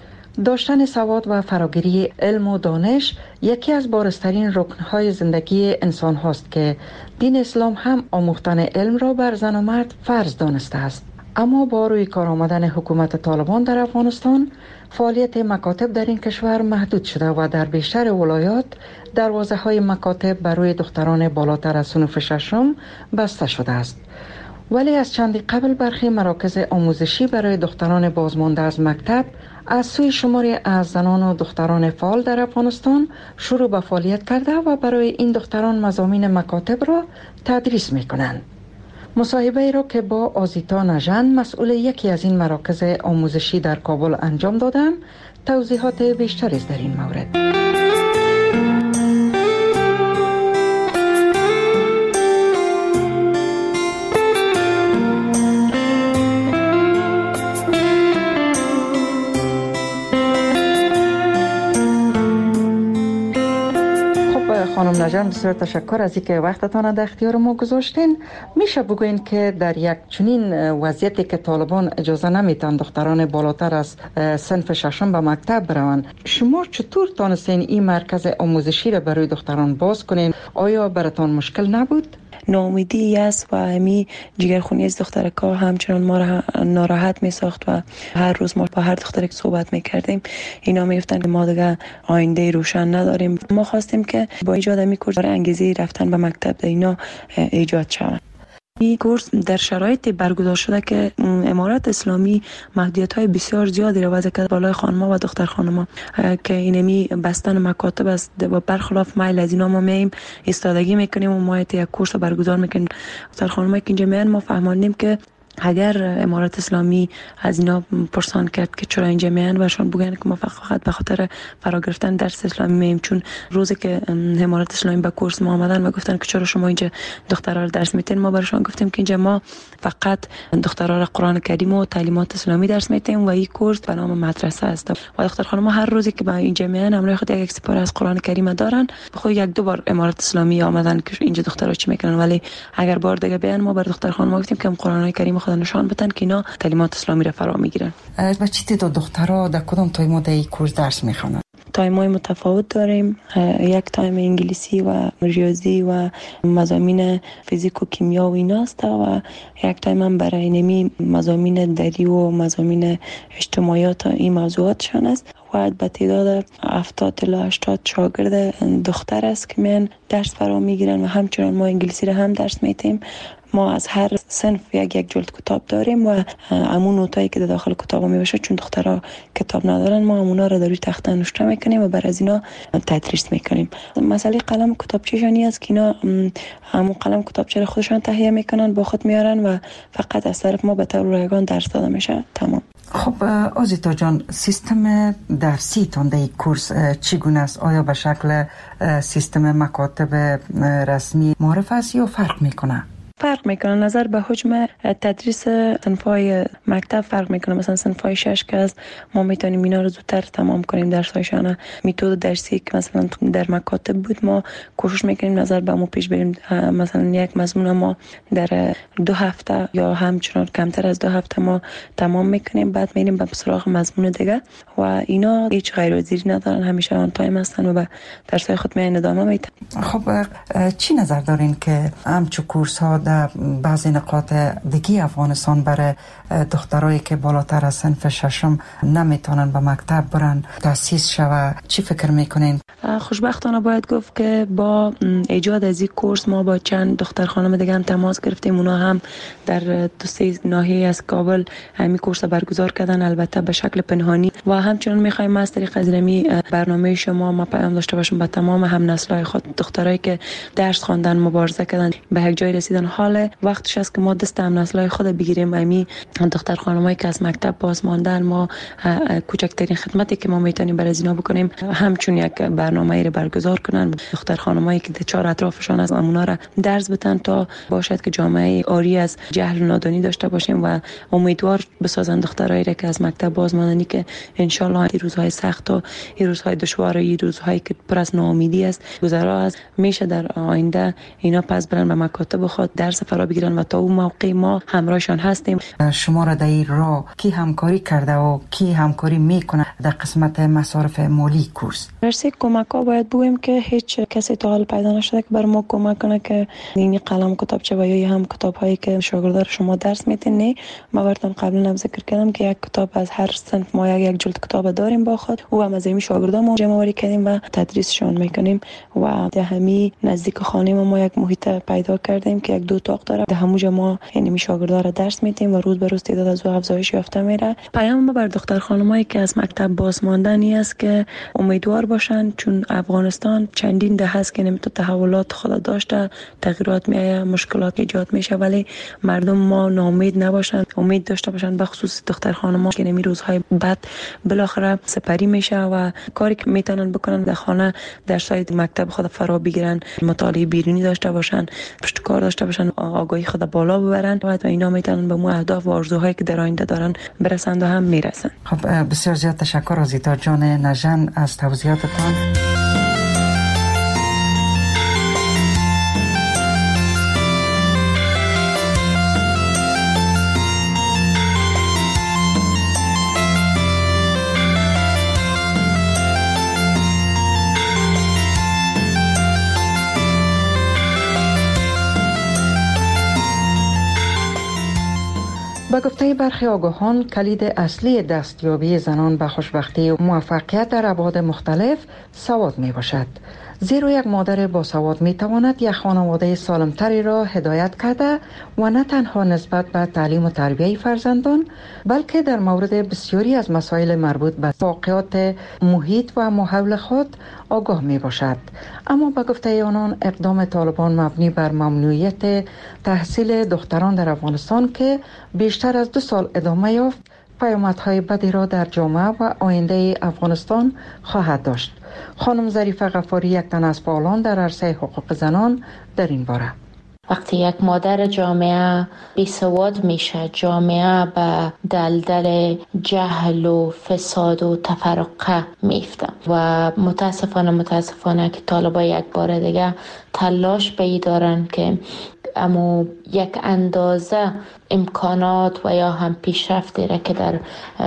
داشتن سواد و فراگیری علم و دانش یکی از بارزترین رکنهای زندگی انسان هاست که دین اسلام هم آموختن علم را بر زن و مرد فرض دانسته است. اما با روی کار آمدن حکومت طالبان در افغانستان فعالیت مکاتب در این کشور محدود شده و در بیشتر ولایات دروازه های مکاتب بر روی دختران بالاتر از صنف ششم بسته شده است. ولی از چندی قبل برخی مراکز آموزشی برای دختران بازمانده از مکتب از سوی شماری از زنان و دختران فعال در افغانستان شروع به فعالیت کرده و برای این دختران مضامین مکاتب را تدریس می کنند. مصاحبه ای را که با آزیتا نژند مسئول یکی از این مراکز آموزشی در کابل انجام دادم، توضیحات بیشتری است در این مورد. خانم نژند، بسیار تشکر از اینکه وقتتان در اختیار ما گذاشتین. میشه بگوین که در یک چنین وضعیتی که طالبان اجازه نمیتن دختران بالاتر از صنف ششم به مکتب بروند، شما چطور تانستین این مرکز آموزشی را برای دختران باز کنین؟ آیا براتان مشکل نبود؟ ناامیدی است و همی جگرخونی از دخترکا همچنان ما را ناراحت می ساخت و هر روز ما با هر دختری که صحبت می کردیم اینا می گفتن که ما دیگه آینده روشن نداریم. ما خواستیم که با ایجاد می کورس انگیزه رفتن به مکتب در اینا ایجاد شود. این کورس در شرایط برگزار شده که امارت اسلامی محدودیت‌های بسیار زیادی را وضع کرده بالای خانم‌ها و دختر خانم‌ها که اینمی بستن مکاتب است و برخلاف میل از اینا ما میایم ایستادگی میکنیم و ما یک کورس برگزار میکنیم. دختر خانم‌ها که اینجا میان ما فهمیدیم که اگر امارت اسلامی از اینا پرسان کرد که چرا اینجا میان برشان بگن که ما فقط به خاطر فرا گرفتن درس اسلامی میایم، چون روزی که امارت اسلامی به کورس ما آمدن و گفتن که چرا شما اینجا دخترها رو درس میتین، ما برشان گفتیم که اینجا ما فقط دخترها را قرآن کریم و تعلیمات اسلامی درس میتیم و این کورس به نام مدرسه است و دختر خانم هر روزی که به اینجا میان همراه خود یک سپاره از قرآن کریم دارن. خود یک دو بار امارت اسلامی آمدن که اینجا دخترها چی میکنن، ولی اگر بار دیگه بیان ما بر دختر خانم گفتیم که قرآن کریم خود نشان بدن که اینا تعلیمات اسلامی را فرا میگیرن. و چه تعداد دخترها در کدام تایم در این کورس درس میخوانند؟ تایم‌های متفاوت داریم. یک تایم انگلیسی و ریاضی و مضامین فیزیک و کیمیا و ایناست و یک تایم هم برای نمی مضامین دری و مضامین اجتماعیات این موضوعاتشان است و به تعداد هفتاد تا هشتاد شاگرد دختر است که من درس فرا میگیرن و همچنان ما انگلیسی را هم درس میتیم. ما از هر صنف یک یک جلد کتاب داریم و همون نوتایی که در داخل کتاب می باشه، چون دخترها کتاب ندارن ما همونا را در روی تخته نوشته میکنیم و بر از اینا تدریس میکنیم. مسئله قلم کتابچه‌شانی است که اینا همون قلم کتابچه خودشان تهیه میکنن با خود میارن و فقط از طرف ما به طور رایگان درس داده میشه. تمام. خب آزیتا جان، سیستم درسی تان در این کورس چگونه است؟ آیا به شکل سیستم مکاتب رسمی معرف است یا فرق میکنه؟ فرق میکنه. نظر به حجم تدریس صنف‌های مکتب فرق میکنه. مثلا صنف‌های شش که است ما میتونیم اینا رو زودتر تمام کنیم درس‌هایشان. متد درسی که مثلا در مکاتب بود ما کوشش میکنیم نظر به مو پیش بریم. مثلا یک مضمون ما در دو هفته یا همچنان کمتر از دو هفته ما تمام میکنیم، بعد میریم به سراغ مضمون دیگه و اینا هیچ غیرحاضری ندارن، همیشه آن تایم هستن و به درس‌های خود میان ادامه میدن. خب چی نظر دارین که همچو کورس ها در بعضی نقاط دیگه افغانستان برای دخترایی که بالاتر از صنف ششم نمیتونن به مکتب برن تأسیس شود؟ چی فکر میکنین؟ خوشبختانه باید گفت که با ایجاد از این کورس ما با چند دختر خانم دیگه هم تماس گرفتیم. اونا هم در دو سه ناحیه از کابل همین کورس برگزار کردن، البته به شکل پنهانی و همچنین میخوایم از طریق از برنامه شما ما پیام داشته باشیم به تمام هم نسل‌های خود، دخترایی که درس خواندن، مبارزه کردن، به یک جای رسیدن. حال وقتش است که ما دست هم نسل‌های خود بگیریم. همین دختر خانمایی که از مکتب باز ماندن، ما کوچکترین خدمتی که ما میتونیم برای اینا بکنیم همچون یک برنامه‌ای رو برگزار کنن. دختر خانمایی که چهار اطرافشان از اونا را درس بدن تا باشد که جامعه آری از جهل و نادانی داشته باشیم و امیدوار بسازن دخترایی را که از مکتب باز ماندنی که ان شاء الله این روزهای سخت و این روزهای دشوار و این روزهایی که پر از ناامیدی است گذرا است، میشه در آینده اینا پس برن به مکاتب خود درس فرا بگیرن و تا اون موقع ما همراهشان هستیم. شما را در این راه کی همکاری کرده و کی همکاری میکنه در قسمت مصارف مالی کورس؟ مرسی کمک کودک‌ها باید بگویم که هیچ کسی تا حال پیدا نشده که بر ما کمک کنه که این قلم کتابچه و یا هم کتاب‌هایی که شاگردان شما درس میتین. نه، ما براتون قبلا هم ذکر کردم که یک کتاب از هر صنف ما یک جلد کتاب داریم با خود و هم از این شاگردان ما جمع آوری کردیم و تدریسشون میکنیم و در همین نزدیک خانه ما ما یک محیط پیدا کردیم که یک دو اتاق داره. در همونجا ما یعنی شاگردان را درس میدیم و روز به روز تعداد از او افزایش یافته میره. پیام ما بر دختر خانمایی که از مکتب بازماندنی است که امیدوار باشن، چون افغانستان چندین دهه است که نمیتونه تحولات خود داشته، تغییرات میایه، مشکلات ایجاد میشه، ولی مردم ما ناامید نباشن، امید داشته باشن، به خصوص دختر خانم‌ها که نمی روزهای بعد بالاخره سپری میشه و کاری که میتونن بکنن در خانه درسای مکتب خود فرا بگیرن، مطالعه بیرونی داشته باشن، پشتکار داشته باشن، آگاهی خود بالا ببرن و اینا میتونن به مو اهداف و آرزوهایی که در آینده دارن برسند و هم میرسن. خب بسیار زیاد تشکر از ایتا جان نژن از توضیحاتتان. به گفته برخی آگاهان کلید اصلی دستیابی زنان به خوشبختی و موفقیت در ابعاد مختلف سواد می باشد. زیرا یک مادر با سواد می تواند یک خانواده سالمتری را هدایت کرده و نه تنها نسبت به تعلیم و تربیه فرزندان بلکه در مورد بسیاری از مسائل مربوط به واقعات محیط و ماحول خود آگاه می باشد. اما به گفته آنان اقدام طالبان مبنی بر ممنوعیت تحصیل دختران در افغانستان که بیشتر از دو سال ادامه یافت پیامدهای بدی را در جامعه و آینده افغانستان خواهد داشت. خانم ظریفه غفاری یک تن از فعالان در عرصه حقوق زنان در این باره: وقتی یک مادر جامعه بی سواد میشه، جامعه به دلدل جهل و فساد و تفرقه میفته و متاسفانه متاسفانه که طالبا یک بار دیگه تلاش به دارن که اما یک اندازه امکانات و یا هم پیشرفتی را که در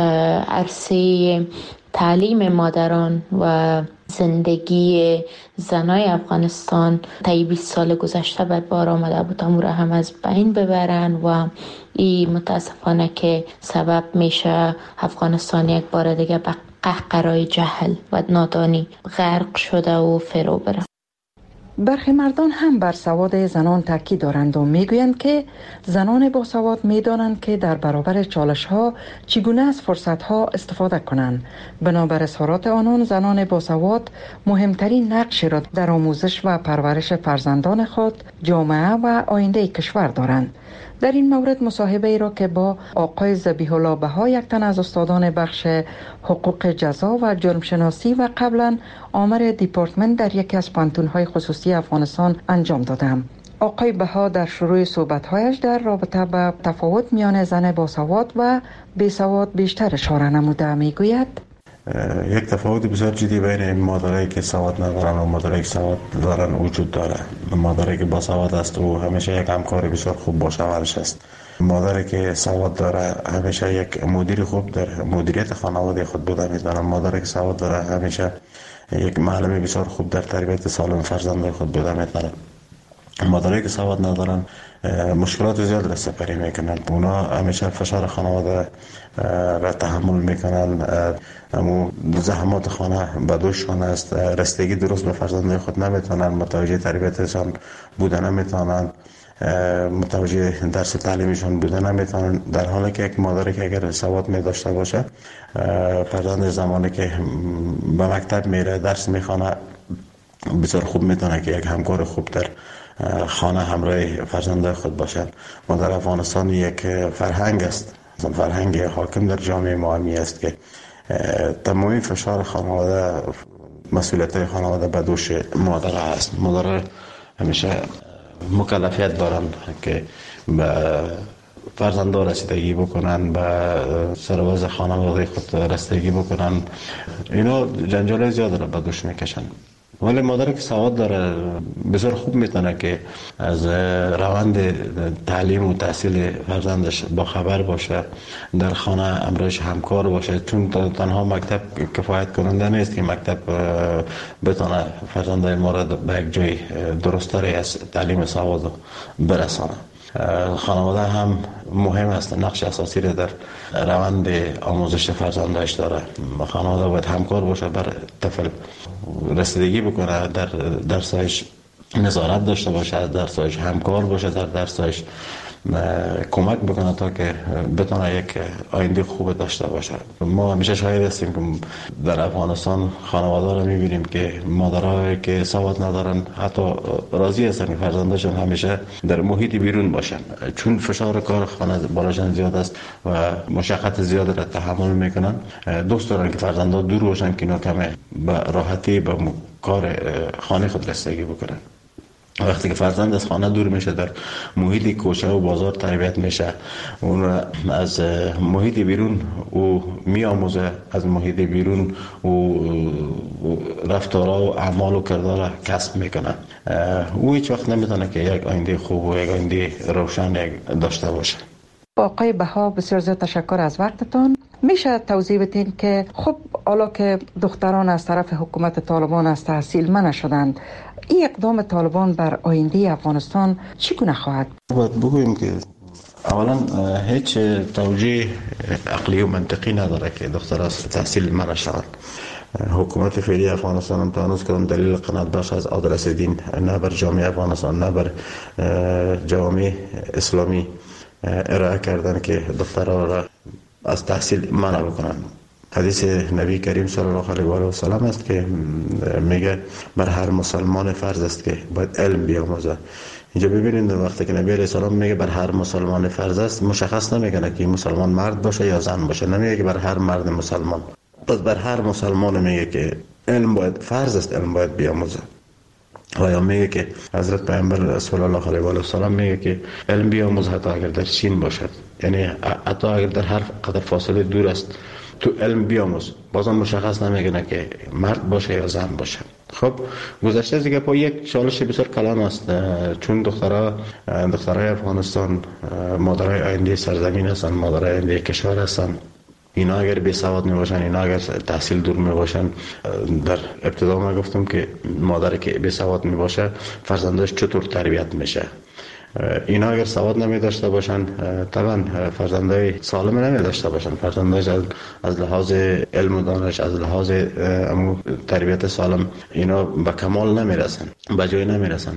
عرصه تعلیم مادران و زندگی زنای افغانستان طی بیست سال گذشته بر بار آمده بود امور هم از بین ببرن و این متاسفانه که سبب میشه افغانستان یک بار دیگه به قهقرای جهل و نادانی غرق شده و فرو بره. برخی مردان هم بر سواد زنان تاکید دارند و میگویند که زنان با سواد میدانند که در برابر چالش ها چگونه از فرصت ها استفاده کنند. بنابر اظهارات آنان زنان با سواد مهمترین نقشی را در آموزش و پرورش فرزندان خود، جامعه و آینده کشور دارند. در این مورد مصاحبه ای را که با آقای ذبیح الله بها یک تن از استادان بخش حقوق جزا و جرم شناسی و قبلا آمر دیپارتمنت در یکی از پانتون‌های خصوصی افغانستان انجام دادم. آقای بها در شروع صحبت‌هایش در رابطه به تفاوت میان زن با سواد و بی سواد بیشتر اشاره نموده میگوید: یک تفاوت بسیار جدی بین مادرایی که سواد ندارن و مادرایی که سواد دارن وجود داره. مادری که با سواد است و همیشه یک همکار بسیار خوب با شوهرش است. مادری که سواد داره همیشه یک مدیر خوب در مدیریت خانواده خود بوده میتونه. مادری که سواد داره همیشه یک معلم بسیار خوب در تربیت سالم فرزندان خود بوده میتونه. مادری که سواد ندارن مشکلات زیاد را سپری میکنن. اونا همیشه فشار خانواده را تحمل میکنن، اما زحمات خانه به دوششان است، رسیدگی درست به فرزندان خود نمیتونن، متوجه تربیتشان بودن نمیتونن، متوجه درس تعلیمیشان بودن نمیتونن. در حالی که یک مادری که اگر سواد می داشته باشه، فرزند زمانی که به مکتب میره درس میخونه بسیار خوب میتونه که یک همکار خوب در خانه همراه فرزندان خود باشند. ما در افغانستان یک فرهنگ است، فرهنگ حاکم در جامعه ما همی است که تمامی فشار خانواده، مسئولیت خانواده به دوش مادر است. مادر همیشه مکلفیت دارند که به فرزندان رسیدگی بکنن، به سرواز خانواده خود رسیدگی بکنن. اینا جنجال زیاد را به دوش میکشن. ولی مادری که سواد داره بسیار خوب میتونه که از روند تعلیم و تحصیل فرزندش با خبر باشه، در خانه امرش همکار باشه، چون تنها مکتب کفایت کننده نیست که مکتب بتونه فرزندای ما را به یک جای درستری از تعلیم سواد برسانه. خانواده هم مهم است، نقش اساسی را در روند آموزش فرزندش داره. خانواده باید همکار باشه، بر طفل رسیدگی بکنه، در درسش نظارت داشته باشه، در درسش همکار باشه، در درسش کمک بکنه تا که بتونه یک آینده خوب داشته باشه. ما همیشه شاهد هستیم که در افغانستان خانواده رو میبینیم که مادرایی که سواد ندارن حتی راضی هستن که فرزنداشون همیشه در محیط بیرون باشن، چون فشار کار خانه بالاشان زیاد است و مشقت زیاد را تحمل میکنن. دوست دارن که فرزندا دور باشن که اینا کمه به راحتی به کار خانه خود رسیدگی بکنن. وقتی که فرزند از خانه دور میشه، در محیط کوچه و بازار تربیت میشه، اون از محیط بیرون او میآموزه، از محیط بیرون او رفتارها و اعمال و کردار کسب میکنه. او هیچ وقت نمیتونه که یک آینده خوب و یک آینده روشن داشته باشه. آقای بها، بسیار زیاد تشکر از وقتتان. میشه توضیح بدین که خب حالا که دختران از طرف حکومت طالبان از تحصیل منع شدند، این اقدام طالبان بر آینده افغانستان چگونه خواهد؟ باید بگوییم که اولا هیچ توجیه عقلی و منطقی نداره که دختران از تحصیل منع شوند. حکومت فعلی افغانستان هم تا هنوز کدام دلیل قناعت بخش از عادل رسیدین نه بر جامعه افغانستان نه بر جامعه اسلامی ارائه کردن که دختران را از تحصیل منع بکنن. حدیث نبی کریم صلی الله علیه و سلم است که میگه بر هر مسلمان فرض است که باید علم بیاموزه. اینجا ببینید وقتی که نبی علیه السلام میگه بر هر مسلمان فرض است، مشخص نمیکنه که مسلمان مرد باشه یا زن باشه، نمیگه که بر هر مرد مسلمان، پس بر هر مسلمان میگه که علم باید فرض است، علم باید بیاموزه. و یا میگه که حضرت پیامبر صلی الله علیه و سلم میگه که علم بیاموز حتی اگر در چین باشد، یعنی حتی اگر در هر قدر فاصله دور است تو علم بیاموز. بازم مشخص نمیگه که مرد باشه یا زن باشه. خب گذشته دیگه با یک چالش بسیار کلان است، چون دخترها دخترای افغانستان مادرای آینده سرزمین هستند، مادرای آینده کشور هستند. اینا اگر بی سواد می باشن، اینا اگر تحصیل دور می باشن، در ابتدا ما گفتم که مادر که بی سواد می باشه فرزندش چطور تربیت میشه. اینا اگر سواد نمی داشته باشن طبعا فرزندای سالم نمی داشته باشن، فرزندش از, از لحاظ علم و دانش، از لحاظ امو تربیت سالم اینا به کمال نمی رسن، به جای نمی رسن.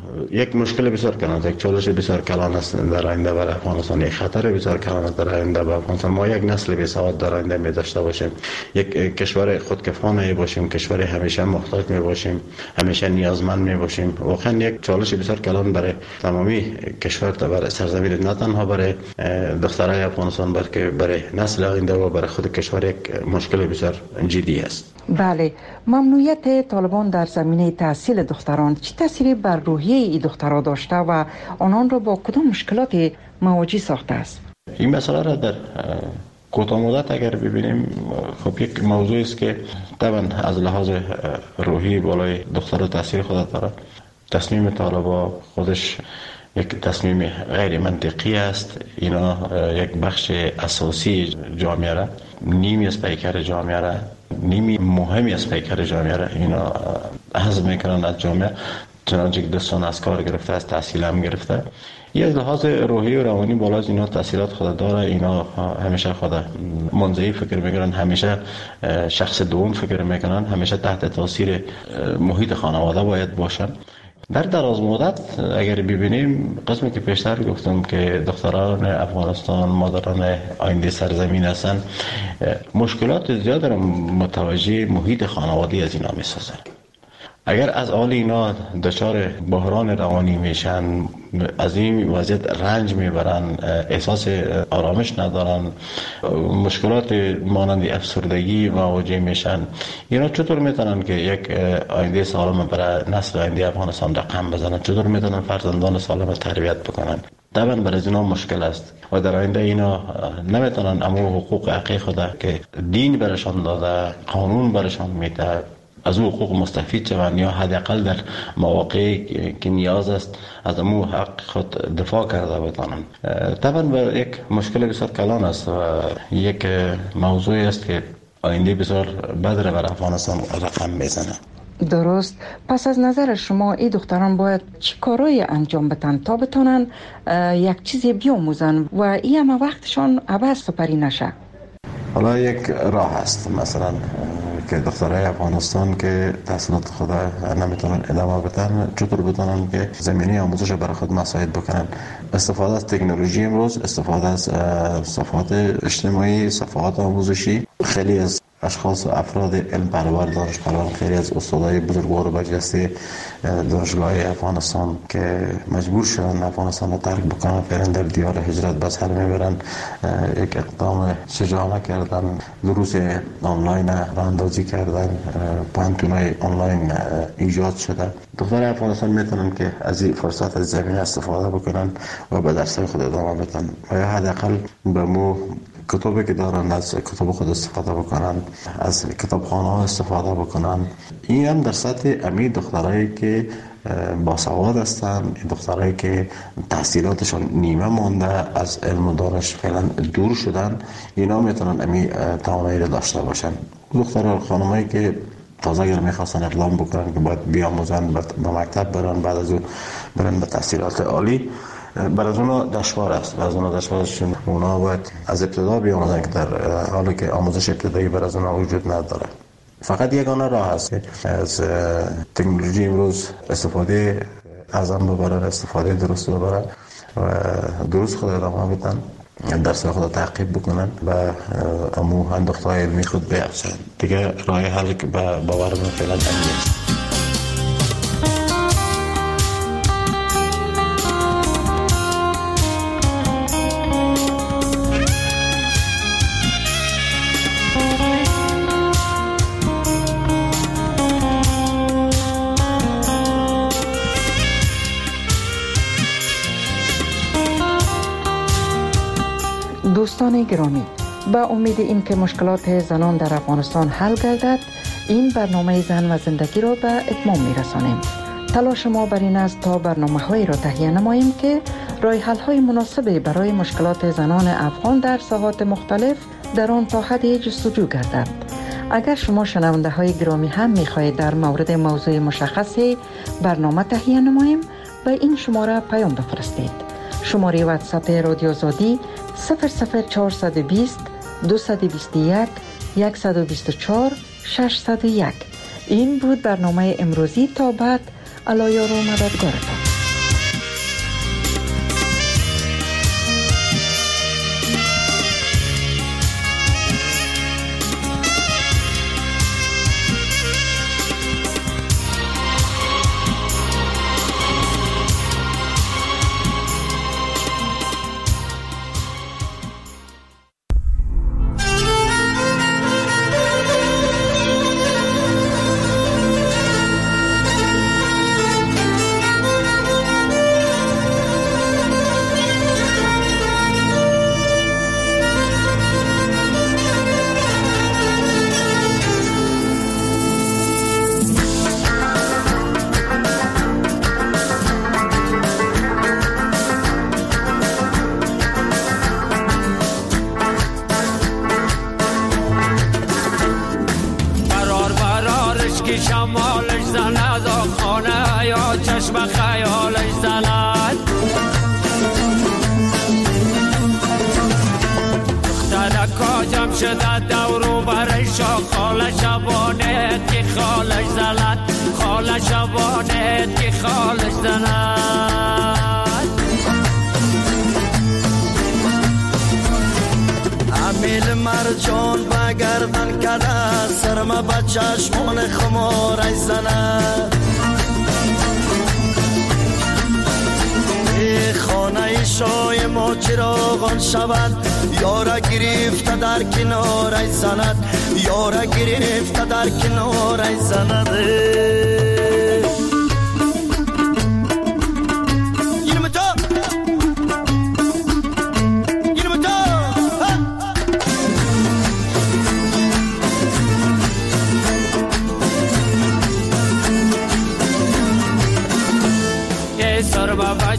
یک مشکل بسیار کلان است، یک چالش بسیار کلان است در آینده برای افغانستان، یک خطر بسیار کلان است در آینده برای افغانستان. ما یک نسل بی سواد در آینده می داشته باشیم، یک کشور خودکفا می باشیم، کشور همیشه محتاج می باشیم، همیشه نیازمند می باشیم. واقعا یک چالش بسیار کلان برای تمامی کشور، برای سرزمین، نه تنها برای دخترای افغانستان بلکه برای نسل آینده و برای خود کشور یک مشکل بسیار جدی است. بله، ممنوعیت طالبان در زمینه تحصیل دختران چه تأثیری بر روحیه این دخترها داشته و آنان را با کدام مشکلات مواجه ساخته است؟ این مسئله را در کوتاه مدت اگر ببینیم، خب یک موضوع است که طبعا از لحاظ روحی بالای دخترها تاثیر خود داره. تصمیم طالبان خودش یک تصمیم غیر منطقی است. اینا یک بخش اساسی جامعه را، نیمی از پیکر جامعه را، نیمی مهمی از پیکر جامعه را اینا حذف میکنن از جامعه، چنانچه که دستان از کار گرفته، از تحصیل هم گرفته. یه از لحاظ روحی و روانی بالا از اینا تحصیلات خود داره. اینا همیشه خود منزوی فکر میکنن، همیشه شخص دوم فکر میکنن، همیشه تحت تاثیر محیط خانواده باید باشن. در دراز مدت اگر ببینیم، قسمی که پیشتر گفتم که دختران افغانستان مادران آینده سرزمین هستند، مشکلات زیاد را متوجه محیط خانوادی از اینا میسازن. اگر از آل اینا دچار بحران روانی میشن، از این وضعیت رنج میبرن، احساس آرامش ندارن، مشکلات مانند افسردگی مواجه میشن، اینا چطور میتونن که یک آینده سالم برای نسل آینده افغانستان رقم بزنن؟ چطور میتونن فرزندان سالم تربیت بکنن؟ طبعا برای اینا مشکل است و در آینده اینا نمیتونن امو حقوق حقیقی خود که دین برشان داده، قانون برشان میده، از او حقوق مستفید شوند یا حداقل در مواقعی که نیاز است از امو حق خود دفاع کرده بتانند. طبعا به یک مشکل بسیار کلان است و یک موضوعی است که آینده بسیار بد را بر افغانستان رقم میزنه. درست. پس از نظر شما این دختران باید چی کارایی انجام بدن تا بتونن یک چیزی بیاموزن و این همه وقتشان عبث سپری نشه؟ حالا یک راه است، مثلا که دخترای افغانستان که تحصیلات خود نمیتونن ادامه بدن چطور بتونن که زمینه آموزش برای خود مساعد بکنن. استفاده از تکنولوژی امروز، استفاده از صفحات اجتماعی، صفحات آموزشی، خیلی از اشخاص و افراد علم پرور دانش پرور، خیلی از استادای بزرگوار و برجسته دانشگاه افغانستان که مجبور شدن افغانستان رو ترک بکنن، برن در دیار هجرت به سر میبرن، یک اقدام شجاعانه کردن، دروس آنلاین راه اندازی کردن، پانتونای آنلاین ایجاد شده. دختر افغانستان میتونن که از این فرصت از زمینه استفاده بکنن و به درسای خود ادامه بدن و یا حداقل به مو کتابی که دارن از کتاب خود استفاده بکنن، از کتابخانه ها استفاده بکنن. این هم در سطح امی دخترایی که باسواد هستن، دخترایی که تحصیلاتشان نیمه مانده، از علم و دانش فعلا دور شدن، اینا میتونن امی توانایی را داشته باشن. دختران خانمایی که تازه اگر میخواستن اقدام بکنن که باید بیاموزن، به مکتب برن، بعد از اون برن به تحصیلات عالی، برای از اونا دشوار است. برای از اونا دشوار است چون اونا باید از ابتدا بیاموزن که در حالی که آموزش ابتدایی برای از اونا وجود نداره. فقط یگانه راه است که از تکنولوژی امروز استفاده ازم ببرن، استفاده درست ببرن و درست خود ادامه بدن، درس خود تعقیب بکنن و امو اندوختهای علمی خود بیافزن. دیگه راه حل که باور من فعلا همین است. دوستان گرامی، با امید این که مشکلات زنان در افغانستان حل گردد، این برنامه زن و زندگی را به اتمام می‌رسانیم. تلاش ما بر این است تا برنامه‌هایی را تهیه نماییم که راه حل‌های مناسب برای مشکلات زنان افغان در ساحات مختلف در آن تا حدی جستجو گردد. اگر شما شنونده های گرامی هم می‌خواهید در مورد موضوع مشخصی برنامه تهیه نماییم، به این شماره پیام بفرستید. شماره واتساپ رادیو آزادی صفر صفر چهارصد و بیست دویست و بیست و یک صد و بیست و چهار ششصد و یک. این بود برنامه امروزی. تا بعد، الایار و مددگارتان.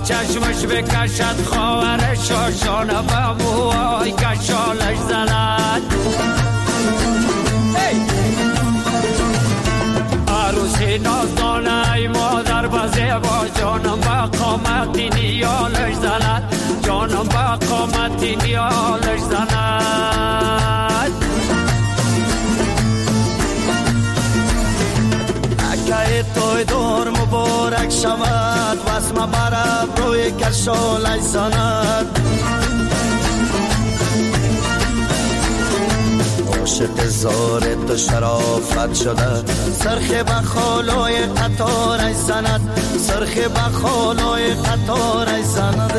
چشمش بکشد خواهر شاشانه با موهای کشالش زند عروسی نازدانه ای مادر با زیبا جانم با قامتی نیالش زند جانم با قامتی نیالش زند اکه توی دور مبارک شود واسم برب روی کشالش زند عاشق زار تو شرافت شده سرخ بخالای قطارش زند سرخ بخالای قطارش زند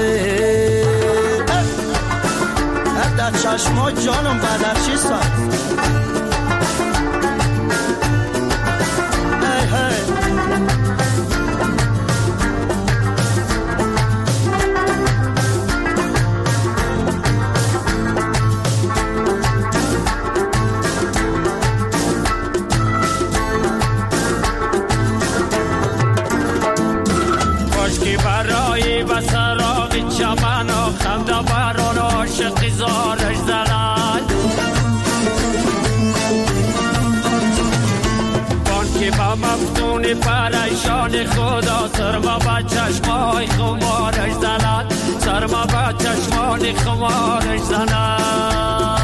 در چشما جانم بدر چی ساد چمن و خمده بران عاشق زارش زند بان که با مفتون پریشان خدا سرما با چشمای خمارش زند سرما با چشمان خمارش زند